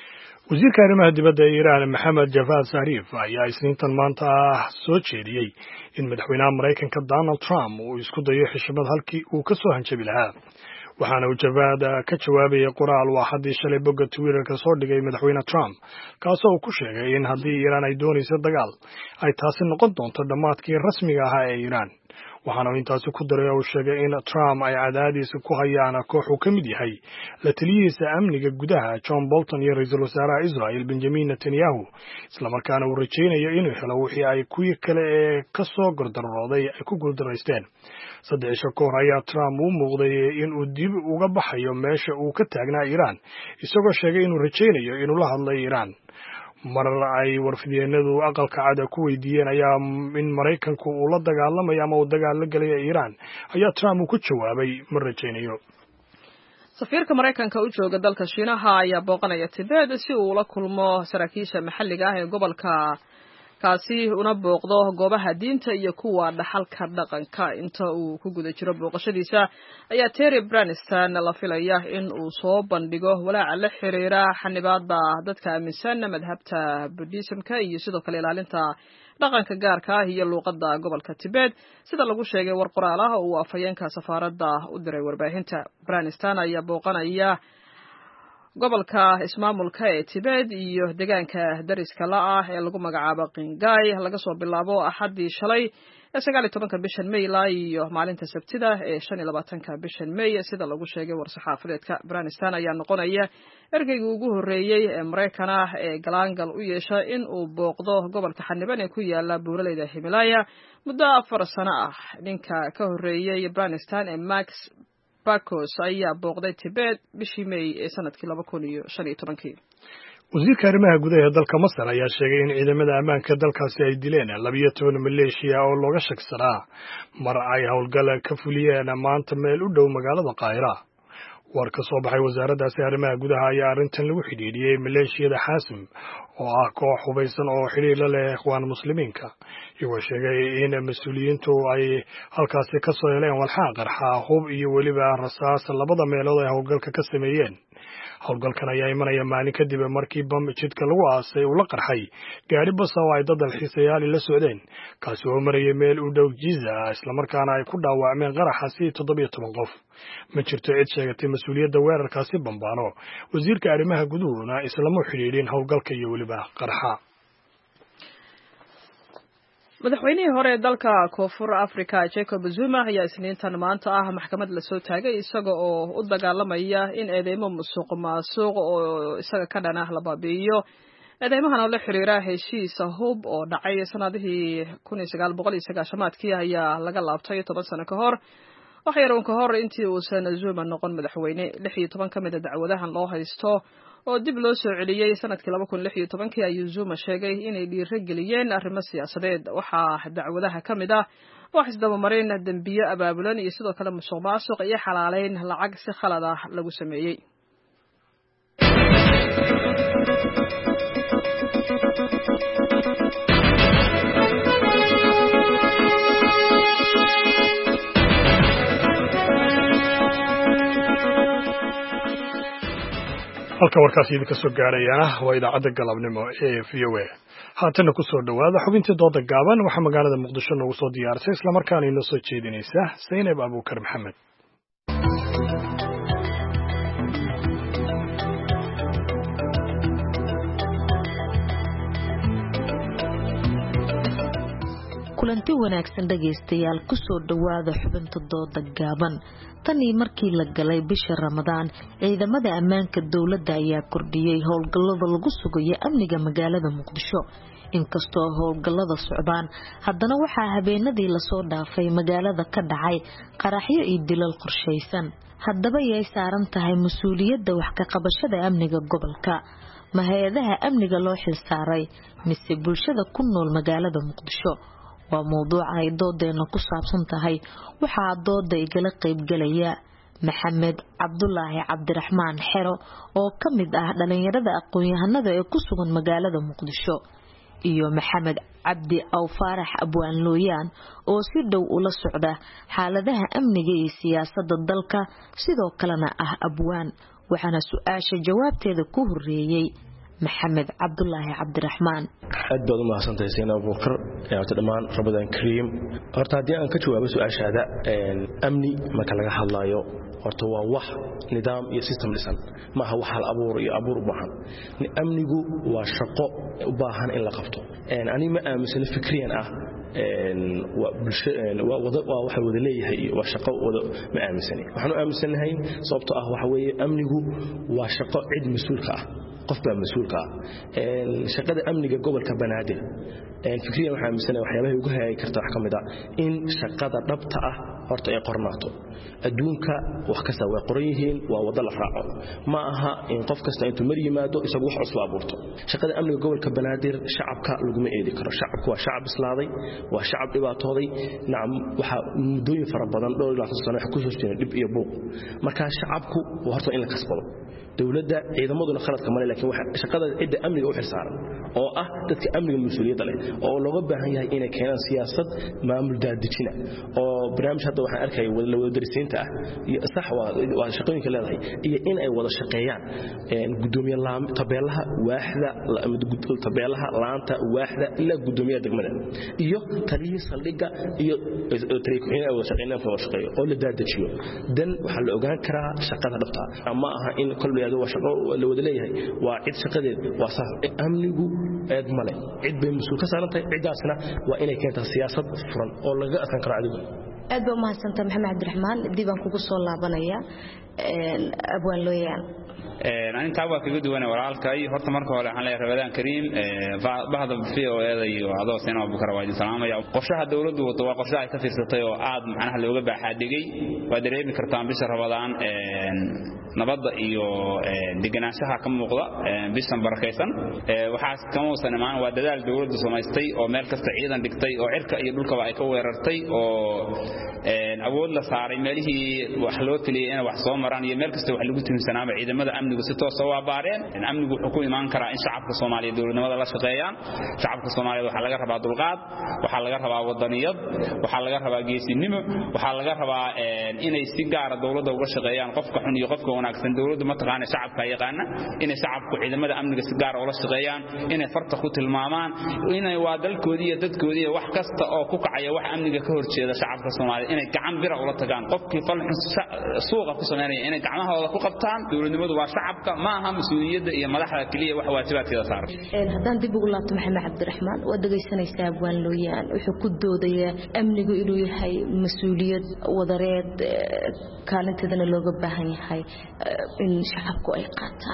wasiirka arrimaha dibadda ee Iiraan Maxamed Javad Zarif ayaa isniintan maanta soo jeediyey in madaxweynaha Mareykanka Donald Trump uu isku dayo xishmad halkii uu ka soo hanjabi lahaa waxaana uu Javad ka jawaabayay qoraal uu xadii shalay bogga Twitter-ka soo dhigay madaxweyne Trump kaasoo uu ku sheegay in haddii Iiraan ay doonayso dagaal ay taasi noqon doonto dhamaadkii rasmiga ahaa ee Iiraan waxaana intaasi ku daray oo sheegay in Trump ay cadaadis ku hayaan koox uu ka mid yahay la taliyihiisa amniga gudaha John Bolton iyo ra'iisul wasaaraha Israel Benjamin Netanyahu isla markaana uu rajaynayo inuu helo wixii ay kuwii kale ee ka soo gordarooday ay ku guuldareysteen saddex isha ka hor ayaa Trump uu muuqday in uu dib uga baxayo meesha uu ka taagnaa Iiraan isagoo sheegay inuu rajaynayo inuu la hadlo Iiraan marar ay warfideenadu aqalka cad ku weydiiyeen ayaa in Mareykanku uu la dagaalamayo ama uu dagaal la galay Iiraan ayaa Trump ku jawaabay ma rajaynayo safiirka Mareykanka u jooga dalka Shiinaha ayaa booqanaya Tibet si uu la kulmo saraakiisha maxalliga ah ee gobolka kaasi una booqdo goobaha diinta iyo kuwa dhaxalka dhaqanka inta uu ku guda jiro booqashadiisa ayaa Terry Branstad la filaya in uu soo bandhigo walaaca la xiriira xanibaadda dadka aaminsan madhabta Buddhismka iyo sidoo kale ilaalinta dhaqanka gaarka ah iyo luqadda gobolka Tibet sida lagu sheegay war qoraal ah oo afhayeenka safaaradda u diray warbaahinta Branstad ayaa booqanaya gobolka ismaamulka ee Tibet iyo deegaanka dariska la ah ee lagu magacaabo Qingai laga soo bilaabo axadii shalay ee sagaal iyo tobanka bishan May ilaa iyo maalinta Sabtida ee shan iyo labaatanka bishan May sida lagu sheegay war-saxaafadeedka Branstad ayaa noqonaya ergeygii ugu horeeyay ee Mareykan ah ee galaangal u yeesha in uu booqdo gobolka xaniban ee ku yaala buuraleyda Himalaya muddo afar sano ah ninka ka horeeyay Branstad ee Max Bakos ayaa booqday Tibet bishii May ee sanadkii laba kun iyo shan iyo toban wasiirka arrimaha gudaha ee dalka Masar ayaa sheegay in ciidamada ammaanka dalkaasi ay dileen laba iyo toban maleeshiya oo looga shaksanaa mar ay howlgal ka fuliyeen maanta meel u dhow magaalada Qaahira war ka soo baxay wasaaraddaasi arrimaha gudaha ayaa arrintan lagu xidhiidhiyey maleeshiyada Xaasim oo ah koox hubaysan oo xiriir la leh ikhwaan muslimiinka iyagoo sheegay in mas-uuliyiintu ay halkaasi ka soo heleen walxaaq qarxa hub iyo weliba rasaas labada meelood ay howlgalka ka sameeyeen howlgalkan ayaa imanaya maalin kadib markii bam jidka lagu aasay uu la qarxay gaari bas oo ay dad dalxiisayaal la socdeen kaasi oo marayay meel u dhow Giza isla markaana ay ku dhaawacmeen qaraxaasi toddoba iyo toban qof ma jirto cid sheegatay mas'uuliyadda weerarkaasi bambaano wasiirka arrimaha guduhuna islamu xiriirin howlgalka iyo weliba qarxa madaxweynihii hore ee dalka Koonfur Afrika Jacob Zuma ayaa isniintan maanta ah maxkamad la soo taagay isaga oo u dagaalamaya in eedeymo musuq maasuq oo isaga ka dhan ah la baabi'iyo eedeymahan oo la xiriira heshiis hub oo dhacay sanadihii kun iyo sagaal boqol iyo sagaashan-aadkii ayaa laga laabtay toban sano ka hor wax yar uun ka hor intii uusan Zuma noqon madaxweyne lix iyo toban ka mid ah dacwadahan loo haysto oo dib loo soo celiyay sanadkii laba kun iyo lix iyo toban ayuu Zuma sheegay inay dhiirigeliyeen arrimo siyaasadeed waxa dacwadaha kamid ah wax isdabamarin dambiyo abaabulan iyo sidoo kale musuqmaasuq iyo xalaaleyn lacag si khalad ah lagu sameeyay halka warkaas idinka soo gaarayana waa idaacadda galabnimo ee V O A haatana ku soo dhawaada xubintii dooda gaaban waxaa magaalada Muqdisho noogu soo diyaarisay isla markaana inoo soo jeedinaysa Zainab Abuukar Maxamed kulanti wanaagsan dhageystayaal ku soo dhawaada xubinta dooda gaaban tani markii la galay bisha Ramadaan ciidamada ammaanka dawladda ayaa kordhiyay howlgallada lagu sugayo amniga magaalada Muqdisho inkastoo howlgallada socdaan haddana waxaa habeenadii la soo dhaafay magaalada ka dhacay qaraxyo iyo dilal qorsheysan haddaba yay saaran tahay mas'uuliyadda wax ka qabashada amniga gobolka ma hay'adaha amniga loo xilsaaray mise bulshada ku nool magaalada Muqdisho waa mowduuc ay doodeena ku saabsan tahay waxaa dooda igala qayb galaya Maxamed Cabdullaahi Cabdiraxmaan Xero oo ka mid ah dhalinyarada aqoon-yahanada ee ku sugan magaalada Muqdisho iyo Maxamed Cabdi Aw Faarax Abwaan Looyaan oo si dhow ula socda xaaladaha amniga iyo siyaasadda dalka sidoo kalena ah abwaan waxaana su'aasha jawaabteeda ku horeeyay maxamed cabdulaahi cabdiraxmaan. aad baad u mahadsantahay Sayna Abuukar ee dhammaan Ramadan Kariim. horta haddii aan ka jawaabo su'aashaada amni marka laga hadlayo horta waa wax nidaam iyo system dhisan ma aha wax hal abuur iyo abuur u baahan. amnigu waa shaqo u baahan in la qabto. ani ma aaminsan fikriyan ah waa waxa wada leeyahay waa shaqo wada ma aaminsani. waxaan u aaminsanahay sababtoo ah waxa weeye amnigu waa shaqo cid mas'uulka ah qof baa mas'uulka ah. shaqada amniga gobolka Banaadir fikriyan waxaan aaminsanahay waxyaabaha ugu hayay karta wax kamid ah in shaqada dhabta ah horta ay qornaato. adduunka wax kasta way qoran yihiin waa wada la raaco ma aha in qof kasta intuu mar yimaado isagu wax cusub abuurto. shaqada amniga gobolka Banaadir shacabka lagu ma eedi karo. shacabku waa shacab islaaday waa shacab dhibaatooday nacam waxa mudooyin fara badan dhowr ilaa sano wax ku soo jeeday dib iyo buuq. marka shacabku waa horta in la kasbado. dawladda ciidamaduna khaladka male laakiin waxa shaqada cidda amniga u xilsaaran oo ah dadka amniga mas'uuliyadda leh oo looga baahan yahay inay keenaan siyaasad maamul daadejina oo barnaamij hadda waxaan arkay wada wada darisiinta ah iyo sax waa shaqooyinka leedahay iyo in ay wada shaqeeyaan gudoomiye tabeelaha waaxda tabeelaha laanta waaxda ila gudoomiyaha degmada iyo taliyada saldhiga iyo tariiqooyin ay wada shaqeynaan oo shaqeeyo oo la daadejiyo dan waxa la ogaan karaa shaqada dhabta ama aha in kulli waa shaqo la wada leeyahay waa cid shaqadeed waa sax amnigu eed male cid bay mas'uul ka saarantahay cidaasna waa inay keentaa siyaasad furan oo laga adkaan karo adigu. aad baa mahadsantahay maxamed cabdiraxmaan dib aan kugu soo laabanaya abwaan looyaan. أنا تعبوا في جدوان ورالكاي هرت مركو على حلا رمضان كريم بعض في هذا يوعدوا سنة بكرة واجد سلام يا قشة الدولة وتوا قشة كثير ستة وعاد معنا اللي وجب حدقي ودريب كرتان بس رمضان نبض إيو دجناشها كم مقطع بس بركيسا وحاس كم سنة معنا ودلال الدولة سمايستي أو مركز تعيدا دكتي أو عرك يدلك وعيكو وررتي أو أول لصار ماله وحلوت لي أنا وحصام مران يمركز وحلوت من سنة بعيد ماذا أمن وستة سوا بارين إن أمن وحكومي ما انكر إن شعب الصومالي دول نماذا لا شقيان شعب الصومالي وحلقة ربع دلقات وحلقة ربع وطنيات وحلقة ربع جيس النمو وحلقة ربع إن السجارة دولة دولة شقيان قفك حني قفك هناك سن دولة ما تقان شعب كيقانا إن شعب إذا ماذا أمن السجارة ولا شقيان إن فرط خط المامان وإن يوادل كودية ضد كودية وحكست أو كوكعية وح أمن كهور شيء شعب الصومالي إن كعم برا ولا تقان قفك فل سوق الصومالي إن كعمها ولا كوكبتان دولة نمو شعبك ما هم مسؤولية يا مدحها كلية وحواتبات كذا صار. هذا دي بقول الله محمد عبد الرحمن ودقي سنة يستابون لويان وحكود دودية أمني قولوا هاي مسؤولية وضريت كانت هذا اللي جبهني هاي إن شعبكوا أي قطع.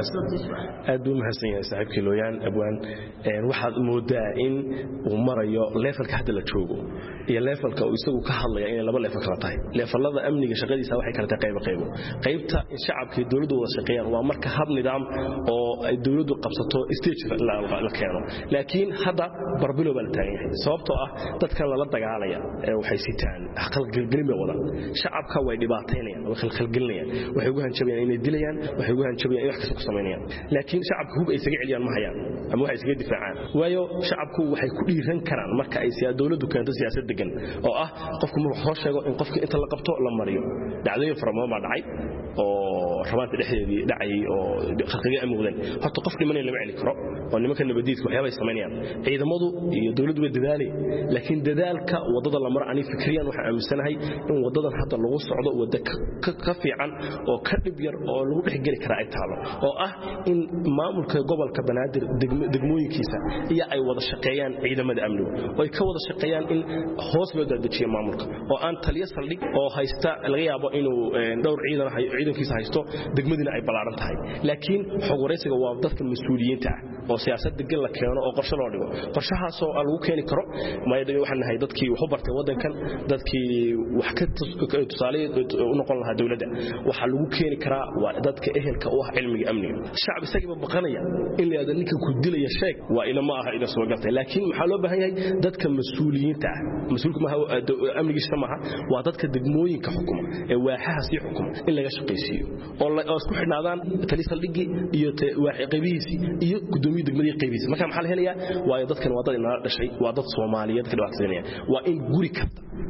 أدوم حسين صاحب كلويان أبوان واحد مدائن ومرة يو ليفل كهذا اللي تشوفه يا ليفل كويسو كهلا يعني لبلا ليفل كرتاي ليفل هذا أمني شغالي سوا حكي كرتا قيمة قيمة قيمته الشعب كدولة وشقيان ومركه هذا النظام أو الدولة قبضته استيج لا كانوا لكن هذا بربله بلتاني صوبته تذكر لا تجعليا وحيسيتان خلق القلم ولا شعب كوي دباتينيا وخلق القلنيا وحيجوهن شبيان إن الدليان وحيجوهن شبيان يحكي قصمينيا لكن شعبك هو يسجع ليان ما هيان أما هو يسجع دفاعان ويو شعبك وحيكون يرن كران مركه أي سياسة دولة وكانت سياسة دجن أو أه قفكم روح شيء إن قفك أنت لقبته لما مريو دعوة فرما ما دعي أو ربات الحين دعي أو خلقية أمودن حتى قفل من اللي معي كرو وإنما كان بديت وحياة ثمانية إذا مضوا يدولد بالدلالي لكن دلالك وضد الأمر عني فكريا وحام السنة هاي إن وضد حتى اللغوص عضو ودك كفي عن أو كربير أو لو بحجر كراعي تعالى أو أه إن ما ملك قبل كبنادر دجموي كيسة هي أي وضع شقيان عيدا مد أمنه ويكوض الشقيان إن خوص بدأ دشيء ما ملك أو أنت ليصل لك أو هيستا الغياب إنه دور عيدا عيدا كيسة هيستو دجمدنا أي بلارن تاي لكن حقوريسك وابدك المسؤولين تاع oo siyaasadda gal la keeno oo qorshe loo dhigo qorshahaas oo lagu keeni karo ma yadoo waxaan nahay dadkii wax u bartay wadankan dadkii wax ka tusaale u noqon lahaa dawladda waxa lagu keeni karaa waa dadka ehelka u ah cilmiga amniga shacab isaga baqanaya in la yada ninka ku dilaya sheeg waa ina ma aha ina soo galtay laakiin waxa loo baahan yahay dadka mas'uuliyiinta ah mas'uulka ma amniga shamaha waa dadka degmooyinka xukuma ee waaxaha si xukuma in laga shaqeysiyo oo la isku xidhnaadaan taliisal dhigi iyo qaybihiisi iyo gudoomiye degmadii qaybihiisa marka maxaa la helayaa waa dadkan waa dad ina dhashay waa dad Soomaaliyeed ka dhawaaqsanaya waa in guri kasta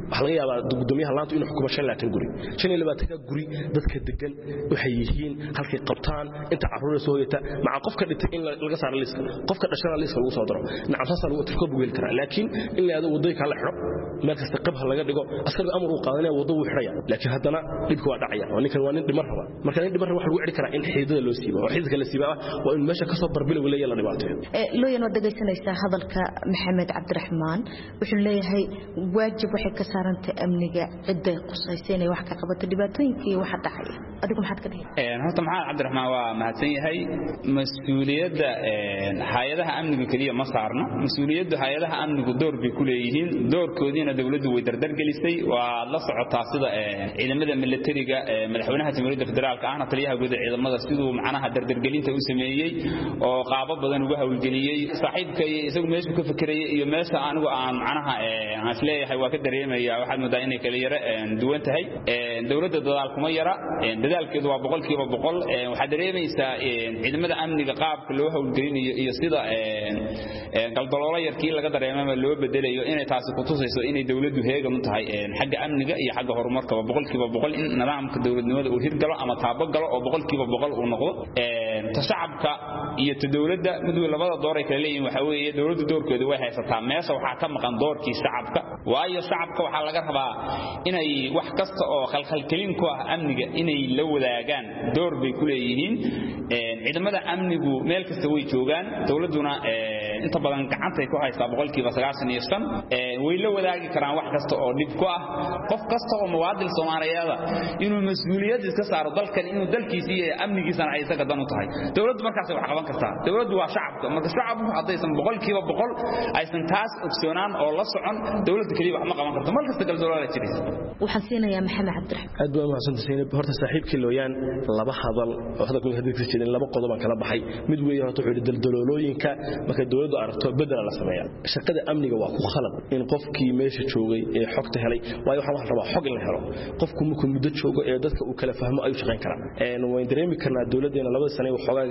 waxa laga yaabaa gudoomiyaha laanta inuu xukumo shan iyo labaatan guri shan iyo labaatan guri dadka degan waxay yihiin halkay qabtaan inta caruur soo hoyata maca qofka dhintay in laga saaro liiska qofka dhashana liiska lagu soo daro nacamtaas lagu tirko bugal kara laakiin in la aado wadooyinka la xiro meel kasta qabha laga dhigo askariga amar uu qaadanaya wado uu xiraya laakiin haddana dhibku waa dhacaya oo ninkan waa nin dhimar raba marka nin dhimar waxa lagu ciri karaa in xiidada loo siibo oo xiidka la siiba waa in meesha ka soo barbilo wala la dhibaateeyo ee looyan wada dhageysanaysa hadalka Maxamed Cabdiraxmaan wuxuu leeyahay waajib waxay ka saarantay amniga cidda qusaysan ee wax ka qabata dhibaatooyinkii waxa dhacaya adigu maxaad ka dhigay ee horta Maxamed Cabdiraxmaan waa mahadsan yahay mas'uuliyadda hay'adaha amniga kaliya ma saarno mas'uuliyadda hay'adaha amnigu door bay ku leeyihiin doorkoodina dawladdu way dardar gelisay waa la socotaa sida ciidamada militariga madaxweynaha Jamhuuriyadda Federaalka ahna taliyaha guud ee ciidamada sidoo macnaha dardar gelinta uu sameeyay oo qaabo badan uga hawlgeliyay saaxiibkay isagu meesha ka fikiray iyo meesha anigu aan macnaha aan isleeyahay waa ka dareemaya waxaad moodaa inay kala yara duwan tahay dawladda dadaal kuma yara dadaalkeedu waa boqolkiiba boqol waxaad dareemaysaa ciidamada amniga qaabka loo hawlgelinayo iyo sida galdaloolo yarkii laga dareemay loo bedelayo inay taasi ku tusayso inay dawladdu heegan u tahay xagga amniga iyo xagga horumarka boqolkiiba boqol in nidaamka dawladnimada uu hirgalo ama taabo galo oo boqolkiiba boqol uu noqdo ee shacabka iyo dawladda mid labada door ay kala leeyihiin waxa weeye dawladdu doorkeedu way haysataa meesha waxa ka maqan doorkii shacabka waayo shacabka waxa laga rabaa inay wax kasta oo khalkhal kelin ku ah amniga inay la wadaagaan door bay ku leeyihiin ciidamada amnigu meel kasta way joogaan dawladuna inta badan gacanta ay ku haysaa boqolkiiba sagaashan iyo shan way la wadaagi karaan wax kasta oo dhib ku ah qof kasta oo muwaadin Soomaaliyeed inuu mas'uuliyad iska saaro dalkan inuu dalkiisa iyo amnigiisana ay isaga dan u tahay dawladdu markaas wax qaban kartaa dawladdu waa shacabka marka shacabku hadaysan boqolkiiba boqol aysan taas ogsoonaan oo la socon dawladdu kaliya wax ma qaban karto mar kasta galdoolada jiraysa waxaan siinayaa Maxamed Cabdiraxmaan aad baa mahadsantahay horta saaxiibkii looyaan laba hadal oo hadda ku hadii jireen laba qodob aan kala baxay mid weeye horta wuxuu daldaloolooyinka marka dawladdu aragto bedel la sameeyaa shaqada amniga waa ku khalad in qofkii meesha joogay ee xogta helay waayo waxa wax rabaa xog in la helo qofku markuu muddo joogo ee dadka uu kala fahmo ay shaqeyn karaan een way dareemi karnaa dawladeena labada sano ee xogaaga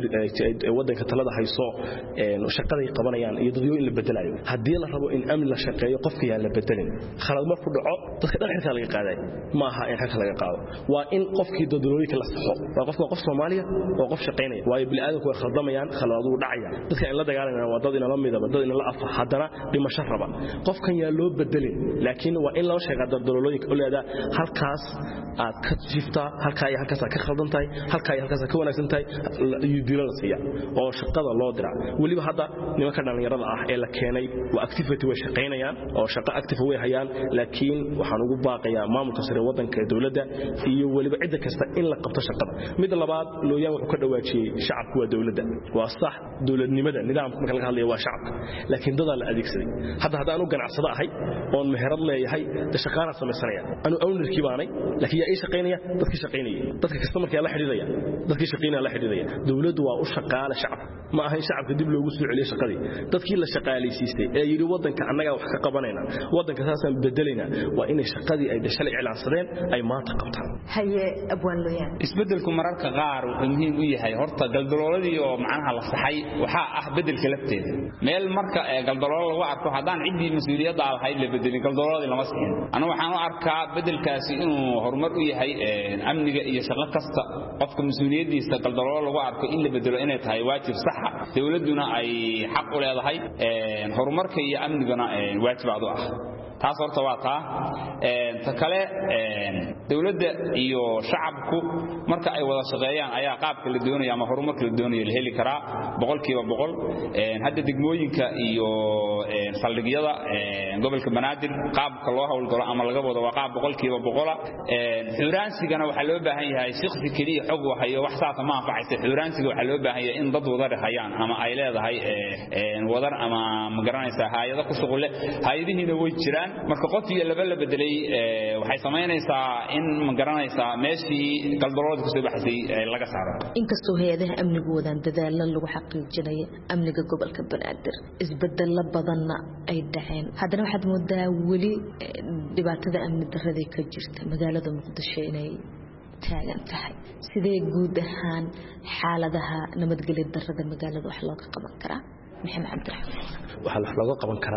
ay wadanka talada hayso een shaqada ay qabanayaan iyo dadyo in la bedelayo hadii la rabo in amni la shaqeeyo qofka yaa la bedelin khalad markuu dhaco dadka dhan xilka laga qaaday ma aha in xilka laga qaado waa in qofkii dadalooyinka la saxo waa qofka qof Soomaaliya oo qof shaqeynaya waayo bini'aadamku way khaldamayaan khaladaadu dhacaya dadka in la dagaalanayaan waa dad in la midaba dad in la afa hadana dhimasho raba qofkan yaa loo bedelin laakiin waa in loo sheego dadalooyinka oleeda halkaas aad ka jifta halka ay halkaas ka khaldan tahay halka ay halkaas ka wanaagsan tahay iyo dilada siya oo shaqada loo dira waliba hadda nimanka dhalinyarada ah ee la keenay waa activity way shaqeynayaan oo shaqo active way hayaan laakiin waxaan ugu baaqayaa maamulka sare wadanka dawladda iyo waliba cid kasta in la qabto shaqada mid labaad looyaan wuxuu ka dhawaajiyay shacabku waa dawladda waa sax dawladnimada nidaamka marka laga hadlayo waa shacabka laakiin dad la adeegsaday hadda hadda aanu ganacsado ahay oo meherad leeyahay shaqaana sameeysanaya anu ownerkii baanay laakiin yaa shaqeynaya dadkii shaqeynaya dadka customerka la xiriiraya dadkii shaqeynaya la xiriiraya dawladdu waa u shaqaale shacab ma ahay shacabka dib loogu soo celiyo shaqadii dadkii la shaqaaleysiistay ee yiri wadanka annaga wax ka qabanayna wadanka saasan bedelayna waa in shaqadii ay dashalay cilaansadeen ay maanta qabtaan haye abwaan looyaan isbedelku mararka qaar wuxuu muhiim u yahay horta galdalooladii oo macnaha la saxay waxa ah bedelka lafteeda meel marka galdaloolo lagu arko hadaan cidii mas'uuliyadda lahayd la bedelin galdalooladii lama saxin anigu waxaan u arkaa bedelkaasi inuu horumar u yahay amniga iyo shaqo kasta qofka mas'uuliyadiisa galdaloolo lagu arko in la bedelo inay tahay waajib sax ah dawladuna ay xaq u leedahay horumarka iyo amnigana waajibaad u ah taas horta waa taa ee ta kale ee dawladda iyo shacabku marka ay wada shaqeeyaan ayaa qaabka la doonayo ama horumarka la doonayo la heli karaa boqolkiiba boqol ee hadda degmooyinka iyo ee saldhigyada ee gobolka Banaadir qaabka loo hawlgalo ama laga wada waa qaab boqolkiiba boqol ee xuraansigana waxa loo baahan yahay shaqsi kaliya xog wahayo wax saaf ma anfacaysa xuraansiga waxa loo baahan yahay in dad wada dhahayaan ama ay leedahay ee wadar ama ma garanaysa hay'ado ku shaqo leh hay'adihiina way jiraan marka qof iyo laba la bedelay waxay sameynaysaa in ma garanaysaa meeshii galdalood ku soo baxay laga saaro inkastoo hay'adaha amnigu wadaan dadaal lagu xaqiijinayo amniga gobolka Banaadir isbedel badanna ay dhaceen haddana waxaad moodaa wali dhibaatada amni darrada ka jirta magaalada Muqdisho inay taagan tahay sidee guud ahaan xaaladaha nabadgelyo darrada magaalada wax looga qaban karaa Maxamed Cabdiraxmaan waxa looga qaban karaa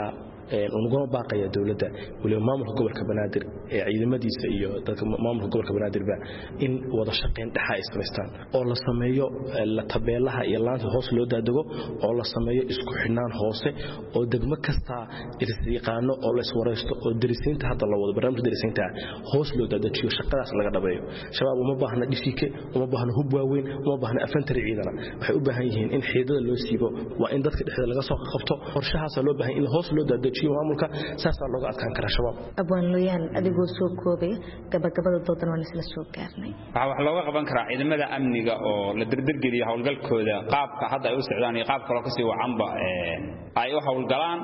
ونقوم باقي دولة ولو مامور قبل كبنادر عيد مديسة إيو مامور قبل كبنادر بقى إن وضع شقين دحائي سمستان أو لا سميو لا تبيلها إيرلانت هوس لو دادقو أو لا سميو إسكو حنان هوسي أو دقم كستا إرسيقانو أو لا سوريستو أو درسين تحت الله وضع برامج درسين تحت هوس لو دادتشيو شقاس لغا دبايو شباب وما باهنا ديسيكي وما باهنا هبواوين وما باهنا أفنتري عيدنا waxay u baahan yihiin in xeedada loo siibo waa in dadka dhexda laga soo qabto qorshahaas loo baahan in hoos loo dadajiyo maamulka saas looga adkaan kara shabaab abaan looyaan adigoo soo koobay gabagabada doodan waan isla soo gaarnay waxa wax looga qaban karaa ciidamada amniga oo la dirdirgeliyo hawlgalkooda qaabka hadda ay u socdaan iyo qaab kale kasii wacanba ay u hawlgalaan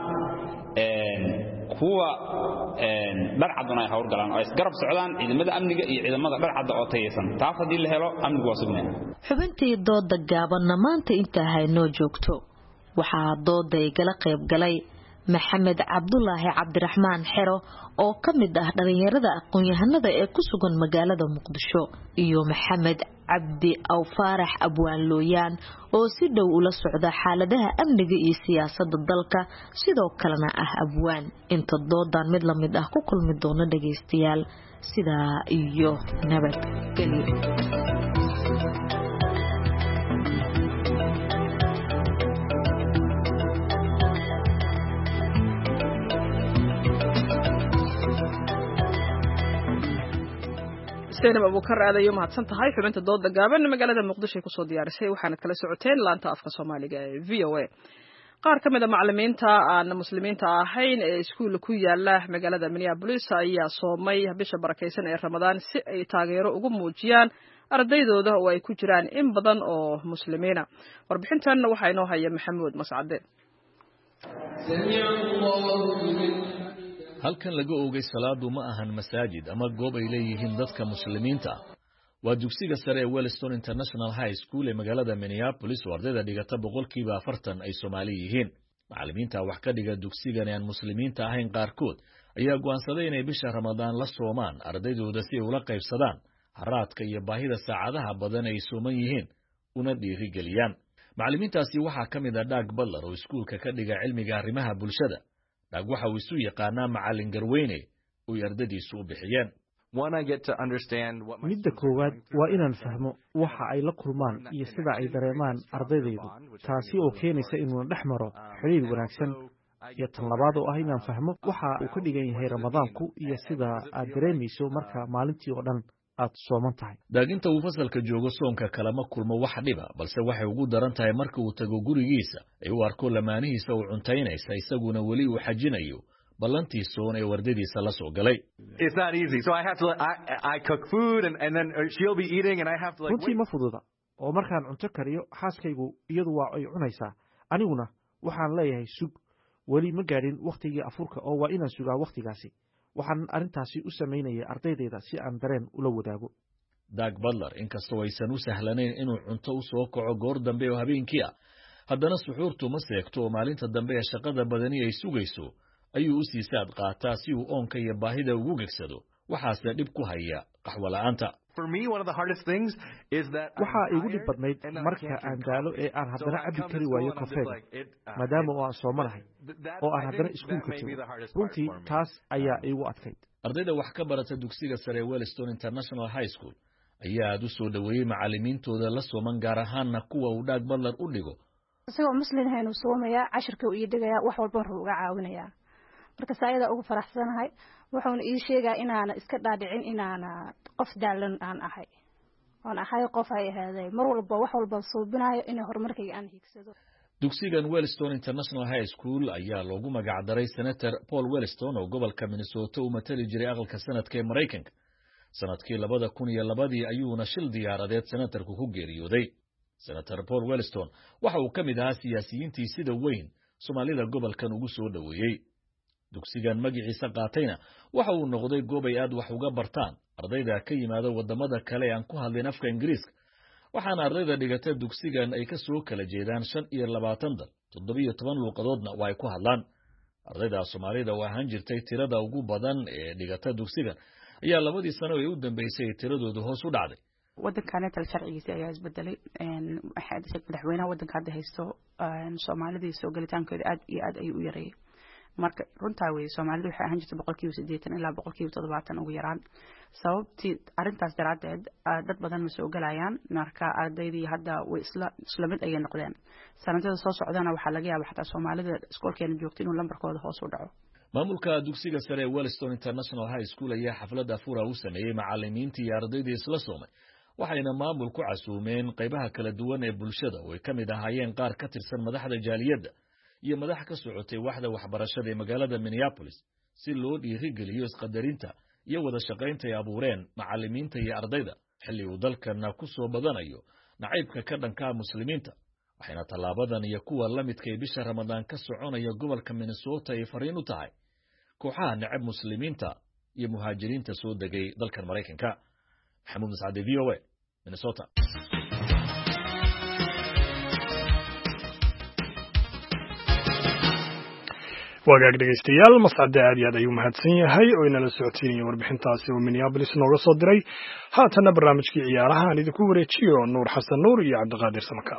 kuwa dharcaduna ay hawlgalaan oo isgarab socdaan ciidamada amniga iyo ciidamada dharcad oo tayeysan taas hadii la helo amnigu waa sugnaa xubintii dooda gaaban maanta inta haynoo joogto waxaa dooda ay gala qayb galay maxamed cabdulaahi cabdiraxmaan xero oo ka mid ah dhalinyarada aqoon-yahanada ee ku sugan magaalada muqdisho iyo maxamed cabdi aw faarax abwaan looyaan oo si dhow ula socda xaaladaha amniga iyo siyaasadda dalka sidoo kalena ah abwaan inta doodan mid la mid ah ku kulmi doona dhageystayaal sidaa iyo nabadgelyo سينب أبو كر هذا يوم هتصنتهاي في بنت الضوء دقابن مقالة مقدشة كسو ديارسي وحانت كلا سعوتين لانتا أفقى صومالي في او اي qaar kamid ah macallimiinta aan muslimiinta ahayn ee iskuul ku yaala magaalada Minneapolis ayaa soomay bisha barakeysan ee Ramadaan si ay taageero ugu muujiyaan ardaydooda oo ay ku jiraan in badan oo muslimiina warbixintan waxa inoo haya Maxamuud Mascade halkan laga oogay salaadu ma ahan masaajid ama goob ay leeyihiin dadka muslimiinta waa dugsiga sare ee Wellston International High School ee magaalada Minneapolis oo ardayda dhigata boqolkiiba afartan ay Soomaali yihiin macallimiinta wax ka dhiga dugsigan aan muslimiinta ahayn qaarkood ayaa go'aansaday inay bisha Ramadaan la soomaan ardaydooda si ay ula qaybsadaan haraadka iyo baahida saacadaha badan ay sooman yihiin una dhiirigeliyaan macallimiintaasi waxaa ka mid ah Doug Butler oo iskuulka ka dhiga cilmiga arrimaha bulshada Doug waxa uu isu yaqaanaa macallin garweyne oo ardaydiisu u bixiyeen midda koowaad waa inaan fahmo waxa ay la kulmaan iyo sida ay dareemaan ardaydaydu taasi oo keenaysa inuuna dhex maro xiriir wanaagsan iyo tan labaad oo ah inaan fahmo waxa uu ka dhigan yahay ramadaanku iyo sida aad dareemayso marka maalintii oo dhan aad sooman tahay daaginta uu fasalka joogo soonka kalama kulmo wax dhiba balse waxay ugu daran tahay marka uu tago gurigiisa ay u arko lamaanihiisa uu cuntaynaysa isaguna weli uu xajinayo ballantii soon ee wardadiisa la soo galay runtii ma fududa oo markaan cunto kariyo xaaskaygu iyadu waa ay cunaysaa aniguna waxaan leeyahay sug weli ma gaadhin wakhtigii afurka oo waa inaan sugaa wakhtigaasi waxaan arrintaasi u samaynaya ardaydayda si aan dareen ula wadaago Doug Butler inkastoo aysan u sahlanayn inuu cunto u soo kaco goor dambe oo habeenkii ah haddana suxuurtu ma seegto oo maalinta dambe ee shaqada badani ay sugayso ayuu u sii saad qaataa si uu oonka iyo baahida ugu gegsado waxaase dhib ku haya qaxwo la'aanta waxaa igu dhib badnayd marka aan daalo ee aan haddana cabbi kari waayo kafeega maadaama oo aan soomanahay oo aan haddana iskuulka tago runtii taas ayaa igu adkayd ardayda wax ka barata dugsiga sare ee Wellston International High School ayaa aad u soo dhaweeyey macallimiintooda la sooman gaar ahaanna kuwa uu Doug Butler u dhigo isagoo muslim ahayn uu soomayaa cashirka uu ii dhigayaa wax walba wuxuu uga caawinayaa marka saayada ugu faraxsanahay wuxuuna ii sheegaa inaana iska dhaadhicin inaana qof daalan aan ahay oon ahay qof ay ahaaday mar walba wax walba suubinayo inay horumarkayga aan hiigsado dugsigan Wellston International High School ayaa loogu magac daray Senator Paul Wellston oo gobolka Minnesota u matali jiray aqalka sanadka ee Mareykanka sanadkii labada kun iyo labadii ayuuna shil diyaaradeed senatarku ku geeriyooday Senator Paul Wellston waxa uu ka mid ahaa siyaasiyiintii sida weyn Soomaalida gobolkan ugu soo dhaweeyay dugsigan magaciisa qaatayna waxa uu noqday goob ay aad wax uga bartaan ardayda ka yimaada wadamada kale aan ku hadlin afka Ingiriiska waxaana ardayda dhigata dugsigan ay ka soo kala jeedaan shan iyo labaatan dal toddoba iyo toban luqadoodna waa ay ku hadlaan ardayda Soomaalida oo ahaan jirtay tirada ugu badan ee dhigata dugsigan ayaa labadii sano ee u dambeysay tiradoodu hoos u dhacday waddankan tal sharcigiisa ayaa isbedelay een waxa madaxweynaha waddanka hadda haysto Soomaalida soo galitaankeeda aad iyo aad ay u yareeyay marka runtaa weeye Soomaalidu waxay ahaan jirtay boqolkiiba siddeetan ilaa boqolkiiba toddobaatan ugu yaraan sababtii arrintaas daraadeed dad badan ma soo galayaan marka ardaydii hadda way isla isla mid ay noqdeen sanadada soo socdana waxa laga yaabaa xataa Soomaalida iskoolkeena joogto inuu lambarkooda hoos u dhaco maamulka dugsiga sare ee Wellstone International High School ayaa xafladda fura u sameeyay macallimiinta iyo ardaydii isla soomay waxayna maamulku casuumeen qaybaha kala duwan ee bulshada oo ay ka mid ahaayeen qaar ka tirsan madaxda jaaliyadda iyo madax ka socotay waxda waxbarashada ee magaalada Minneapolis si loo dhiirigeliyo isqadarinta iyo wada shaqaynta ay abuureen macallimiinta iyo ardayda xilli uu dalkana ku soo badanayo nacaybka ka dhanka muslimiinta waxayna talaabadan iyo kuwa la midka ee bisha Ramadaan ka soconaya gobolka Minnesota ay fariin u tahay kooxaha nacab muslimiinta iyo muhaajiriinta soo degay dalkan Mareykanka Maxamuud Mas'ad V O A Minnesota wagaag dhegeystayaal Mas'ad aad iyo aad ayuu mahadsan yahay oo inala socodsiinaya warbixintaasi oo Minneapolis nooga soo diray haatana barnaamijkii ciyaaraha aan idinku wareejiyo Nuur Xasan Nuur iyo Cabdiqaadir Samakaab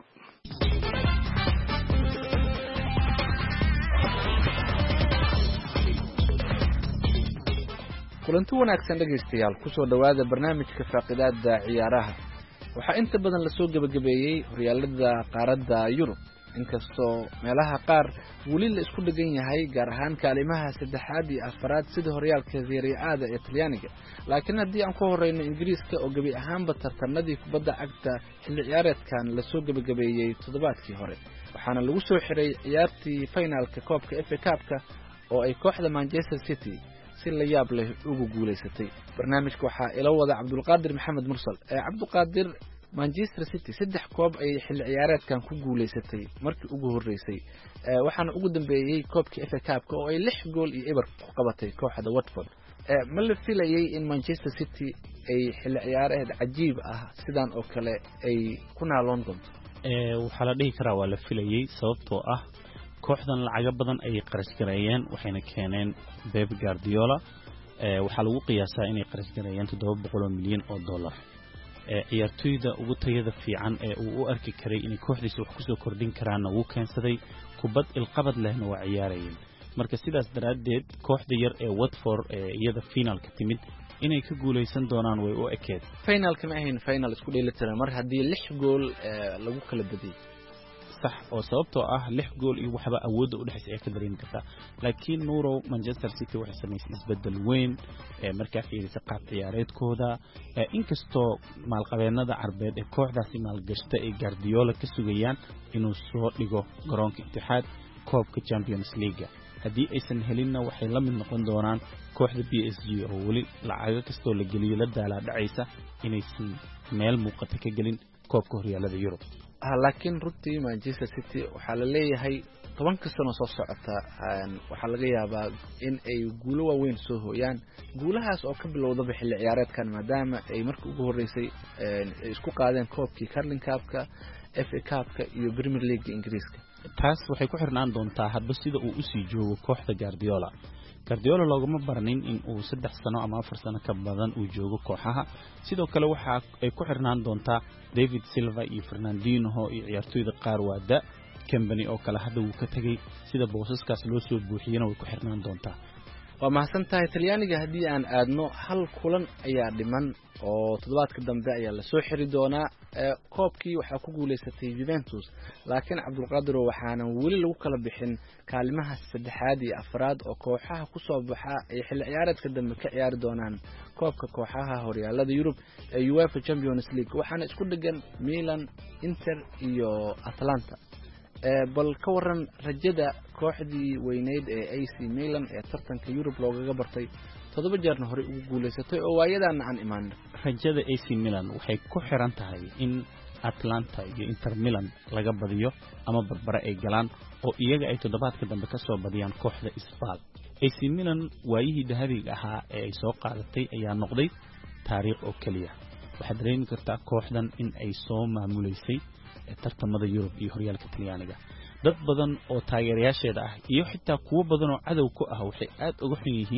kulanti wanaagsan dhegeystayaal ku soo dhawaada barnaamijka faaqidaada ciyaaraha waxaa inta badan la soo gabagabeeyay horyaalada qaaradda Yurub inkastoo meelaha qaar weli la isku dhagan yahay gaar ahaan kaalimaha saddexaad iyo afraad sida horyaalka Serie A ee Talyaaniga laakiin haddii aan ku horeyno Ingiriiska oo gabi ahaanba tartanadii kubadda cagta xilli ciyaareedkan la soo gabagabeeyay toddobaadkii hore waxaana lagu soo xiray ciyaartii finalka koobka F A Cup-ka oo ay kooxda Manchester City si la yaab leh ugu guuleysatay barnaamijka waxaa ila wada Cabdulqaadir Maxamed Mursal ee Cabdulqaadir Manchester City saddex koob ay xilli ciyaareedkan ku guuleysatay markii ugu horeysay ee waxaana ugu dambeeyay koobka F A Cup-ka oo ay lix gool iyo eber ku qabatay kooxda Watford ee ma la filayay in Manchester City ay xilli ciyaareed cajiib ah sidan oo kale ay ku naaloon doonto ee waxa la dhihi karaa waa la filayay sababtoo ah kooxdan lacaga badan ay qarash gareeyeen waxayna keeneen Pep Guardiola ee waxa lagu qiyaasaa inay qarash gareeyeen toddoba boqol oo milyan oo dollar ee ciyaartoyda ugu tayada fiican ee uu u arki karay in kooxdiisa wax ku soo kordhin karaan uu keensaday kubad ilqabad lehna waa ciyaarayeen marka sidaas daraadeed kooxda yar ee Watford ee iyada finalka timid inay ka guuleysan doonaan way u ekeed finalka ma ahayn final isku dheelitiran mar haddii lix gool lagu kala badiyay صح oo sababtoo ah lix gool iyo waxba awood u dhaxaysa ay ka dareemi kartaa laakiin Nuuro Manchester City waxay sameeyeen isbedel weyn ee markaa fiirisa qaab ciyaareedkooda ee inkastoo maalqabeennada Carbeed ee kooxdaasi maalgashta ee Guardiola ka sugayaan inuu soo dhigo garoonka Itixaad koobka Champions League haddii aysan helinna waxay la mid noqon doonaan kooxda P S G oo wali lacag kastoo la geliyo la daala dhacaysa inaysan meel muuqata ka gelin koobka horyaalada Yurub laakiin runtii Manchester City waxa la leeyahay toban sano soo socota waxa laga yaabaa in ay guulo waaweyn soo hooyaan guulahaas oo ka bilowda xilli ciyaareedkan maadaama ay markii ugu horeysay isku qaadeen koobkii Carling Cup-ka F A Cup-ka iyo Premier League Ingiriiska taas waxay ku xirnaan doontaa hadba sida uu u sii joogo kooxda Guardiola Guardiola loogama baranin in uu saddex sano ama afar sano ka badan uu joogo kooxaha sidoo kale waxa ay ku xirnaan doontaa David Silva iyo Fernandinho iyo ciyaartoyda qaar waada company oo kala hadda uu ka tagay sida boosaskaas loo soo buuxiyana way ku xirnaan doontaa waa mahadsantahay Talyaaniga haddii aan aadno hal kulan ayaa dhiman oo toddobaadka dambe ayaa la soo xiri doonaa koobkii waxa ku guuleysatay Juventus laakiin Cabdulqaadir waxaana wali lagu kala bixin kaalimaha saddexaad iyo afraad oo kooxaha ku soo baxa ay xilli ciyaareedka dambe ka ciyaari doonaan koobka kooxaha horyaalada Yurub ee UEFA Champions League waxaana isku dhagan Milan Inter iyo Atalanta ee bal ka waran rajada kooxdii weyneyd ee A C Milan ee tartanka Yurub loogaga bartay toddoba jeerna hore ugu guuleysatay oo waayadana aan imaan rajada A C Milan waxay ku xiran tahay in Atlanta iyo Inter Milan laga badiyo ama barbara ay galaan oo iyaga ay toddobaadka dambe ka soo badiyaan kooxda Spal A C Milan waayihii dahabiga ahaa ee ay soo qaadatay ayaa noqday taariikh oo kaliya waxaad dareemi kartaa kooxdan in ay soo maamuleysay tartamada Yurub iyo horyaalka Talyaaniga dad badan oo taageerayaasheeda ah iyo xitaa kuwa badan oo cadow ku ah waxay aad uga xun yihiin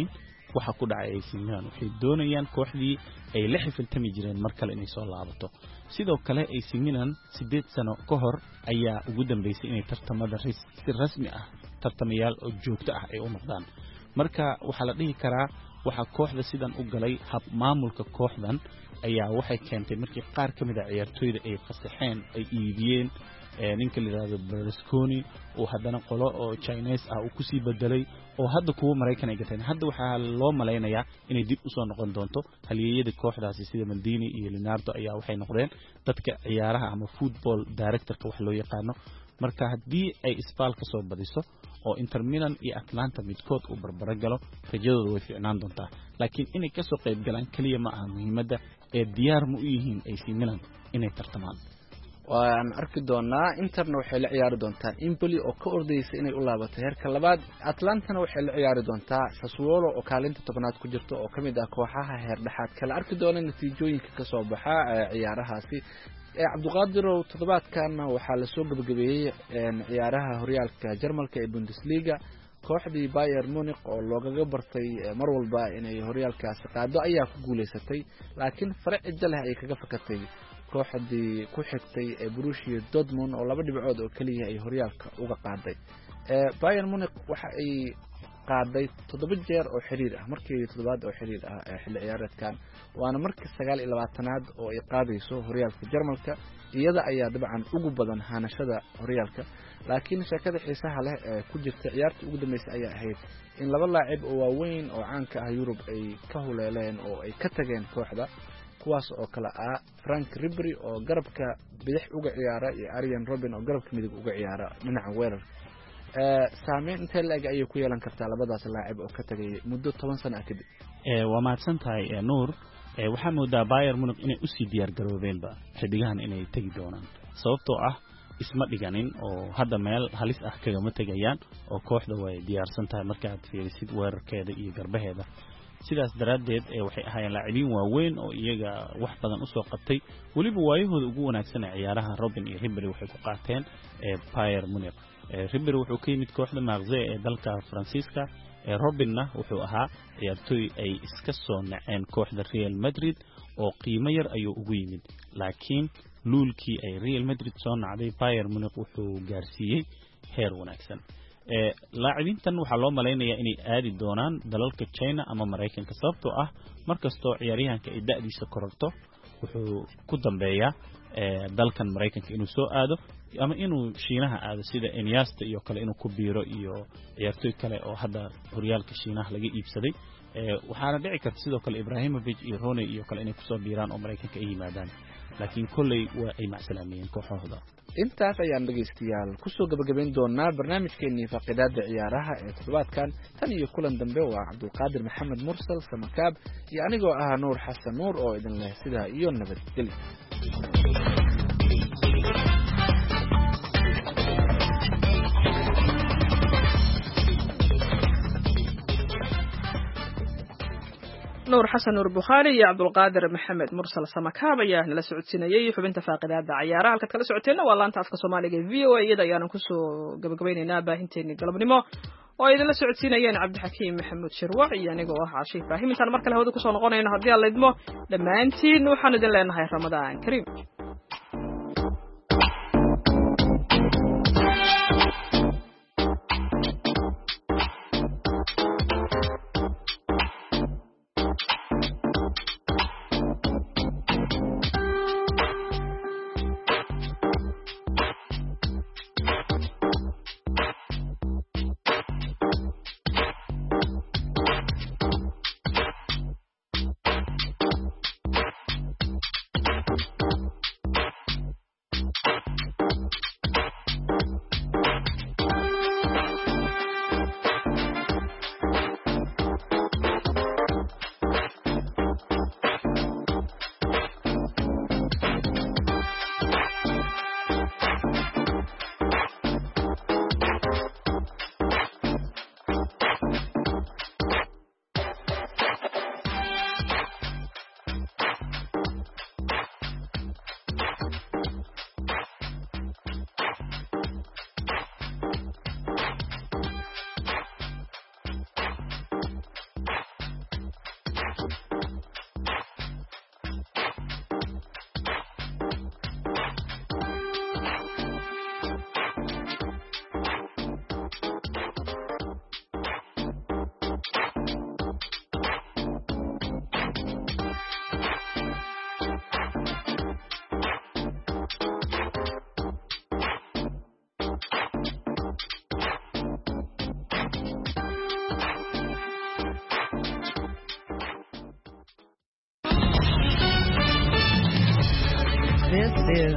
waxa ku dhacay A C Milan waxay doonayaan kooxdii ay la xifiltami jireen mar kale inay soo laabato sidoo kale A C Milan sideed sano ka hor ayaa ugu dambeysay inay tartamada si rasmi ah tartamayaal oo joogto ah ay u noqdaan marka waxa la dhihi karaa waxa kooxda sidan u galay hab maamulka kooxdan ayaa waxay keentay markii qaar kamid ah ciyaartooyda ay fasaxeen ay iibiyeen ninka la yiraahdo Berlusconi oo haddana qolo oo Chinese ah uu ku sii bedelay oo hadda kuwa Mareykan ay gateen hadda waxa loo maleynayaa inay dib u soo noqon doonto halyeeyada kooxdaasi sida Maldini iyo Leonardo ayaa waxay noqdeen dadka ciyaaraha ama football director-ka wax loo yaqaano marka haddii ay Spal ka soo badiso oo Inter Milan iyo Atlanta midkood uu barbara galo rajadoodu way fiicnaan doontaa laakiin inay ka soo qayb galaan kaliya ma aha muhiimadda ee diyaar mu u yihiin A C Milan inay tartamaan waan arki doonaa Interna waxay la ciyaari doontaa Empoli oo ka ordaysa inay u laabato heerka labaad Atlantana waxay la ciyaari doontaa Sassuolo oo kaalinta tobnaad ku jirto oo kamid ah kooxaha heer dhaxaad kala arki doona natiijooyinka ka soo baxa ciyaarahaasi ee Cabduqaadir toddobaadkan waxaa la soo gabagabeeyay ciyaaraha horyaalka Jarmalka ee Bundesliga kooxdii Bayern Munich oo loogaga bartay mar walba inay horyaalkaasi qaado ayaa ku guuleysatay laakiin farac jalaha ay kaga fakatay kooxdii ku xigtay ee Borussia Dortmund oo laba dhibcood oo kaliya ay horyaalka uga qaaday ee Bayern Munich waxa ay qaaday toddoba jeer oo xiriir ah markii toddobaad oo xiriir ah ee xilli ciyaareedkan waana markii sagaal iyo labaatanaad oo ay qaadayso horyaalka Jarmalka iyada ayaa dabcan ugu badan hanashada horyaalka laakiin sheekada xiisaha leh ee ku jirta ciyaarta ugu dambeysay ayaa ahayd in laba laacib oo waaweyn oo caanka ah Yurub ay ka huleeleen oo ay ka tageen kooxda kuwaas oo kala ah Frank Ribery oo garabka bidix uga ciyaara iyo Arjen Robben oo garabka midig uga ciyaara dhinaca weerar ee saameyn inta laga ay ku yeelan kartaa labadaas laacib oo ka tagay muddo toban sano ah kadib ee waa mahadsan tahay Nuur ee waxa moodaa Bayern Munich inay u sii diyaar garoobeenba xidigahan inay tagi doonaan sababtoo ah isma dhiganin oo hadda meel halis ah kaga ma tagayaan oo kooxda way diyaarsan tahay marka aad fiirisid weerarkeeda iyo garbaheeda sidaas daraadeed ee waxay ahaayeen laacibiin waaweyn oo iyaga wax badan u soo qabtay waliba waayahooda ugu wanaagsan ee ciyaaraha Robben iyo Ribery waxay ku qaateen ee Bayern Munich ee Ribery wuxuu ka yimid kooxda Marseille ee dalka Faransiiska ee Robbenna wuxuu ahaa ciyaartooy ay iska soo naceen kooxda Real Madrid oo qiimo yar ayuu ugu yimid laakiin luulkii ay Real Madrid soo nacday Bayern Munich wuxuu gaarsiiyay heer wanaagsan ee laacibintan waxa loo maleynayaa inay aadi doonaan dalalka China ama Mareykanka sababtoo ah markastoo ciyaaryahanka ay da'diisa kororto wuxuu ku dambeeyaa ee dalkan Mareykanka inuu soo aado ama inuu Shiinaha aado sida Iniesta iyo kale inuu ku biiro iyo ciyaartooy kale oo hadda horyaalka Shiinaha laga iibsaday ee waxaana dhici karta sidoo kale Ibrahimovic iyo Rooney iyo kale inay ku soo biiraan oo Mareykanka ay yimaadaan laakiin kulay waa ay macsalaameeyeen kooxahooda intaas ayaan dhageystayaal ku soo gabagabeyn doonaa barnaamijkeennii faaqidaada ciyaaraha ee toddobaadkan tan iyo kulan dambe waa Cabdulqaadir Maxamed Mursal Samakaab iyo anigoo ah Nuur Xasan Nuur oo idin leh sidaa iyo nabadgelyo نور حسن نور بخاري يا عبد القادر محمد مرسل سمكاب يا نلا سعودسينيي xubinta faaqidaada ciyaaraha halka kala socoteena waa laanta afka Soomaaliga V O A iyada ayaan ku soo gabagabeynaa baahinteeni galabnimo oo idin la socodsiinayeen Cabdixakiim Maxamuud Shirwac iyo aniga oo ah Caashiif Ibraahim intaan mar kale hawada ku soo noqonayna hadii aan leedmo dhamaantiin waxaan idin leenahay Ramadaan Kariim fear.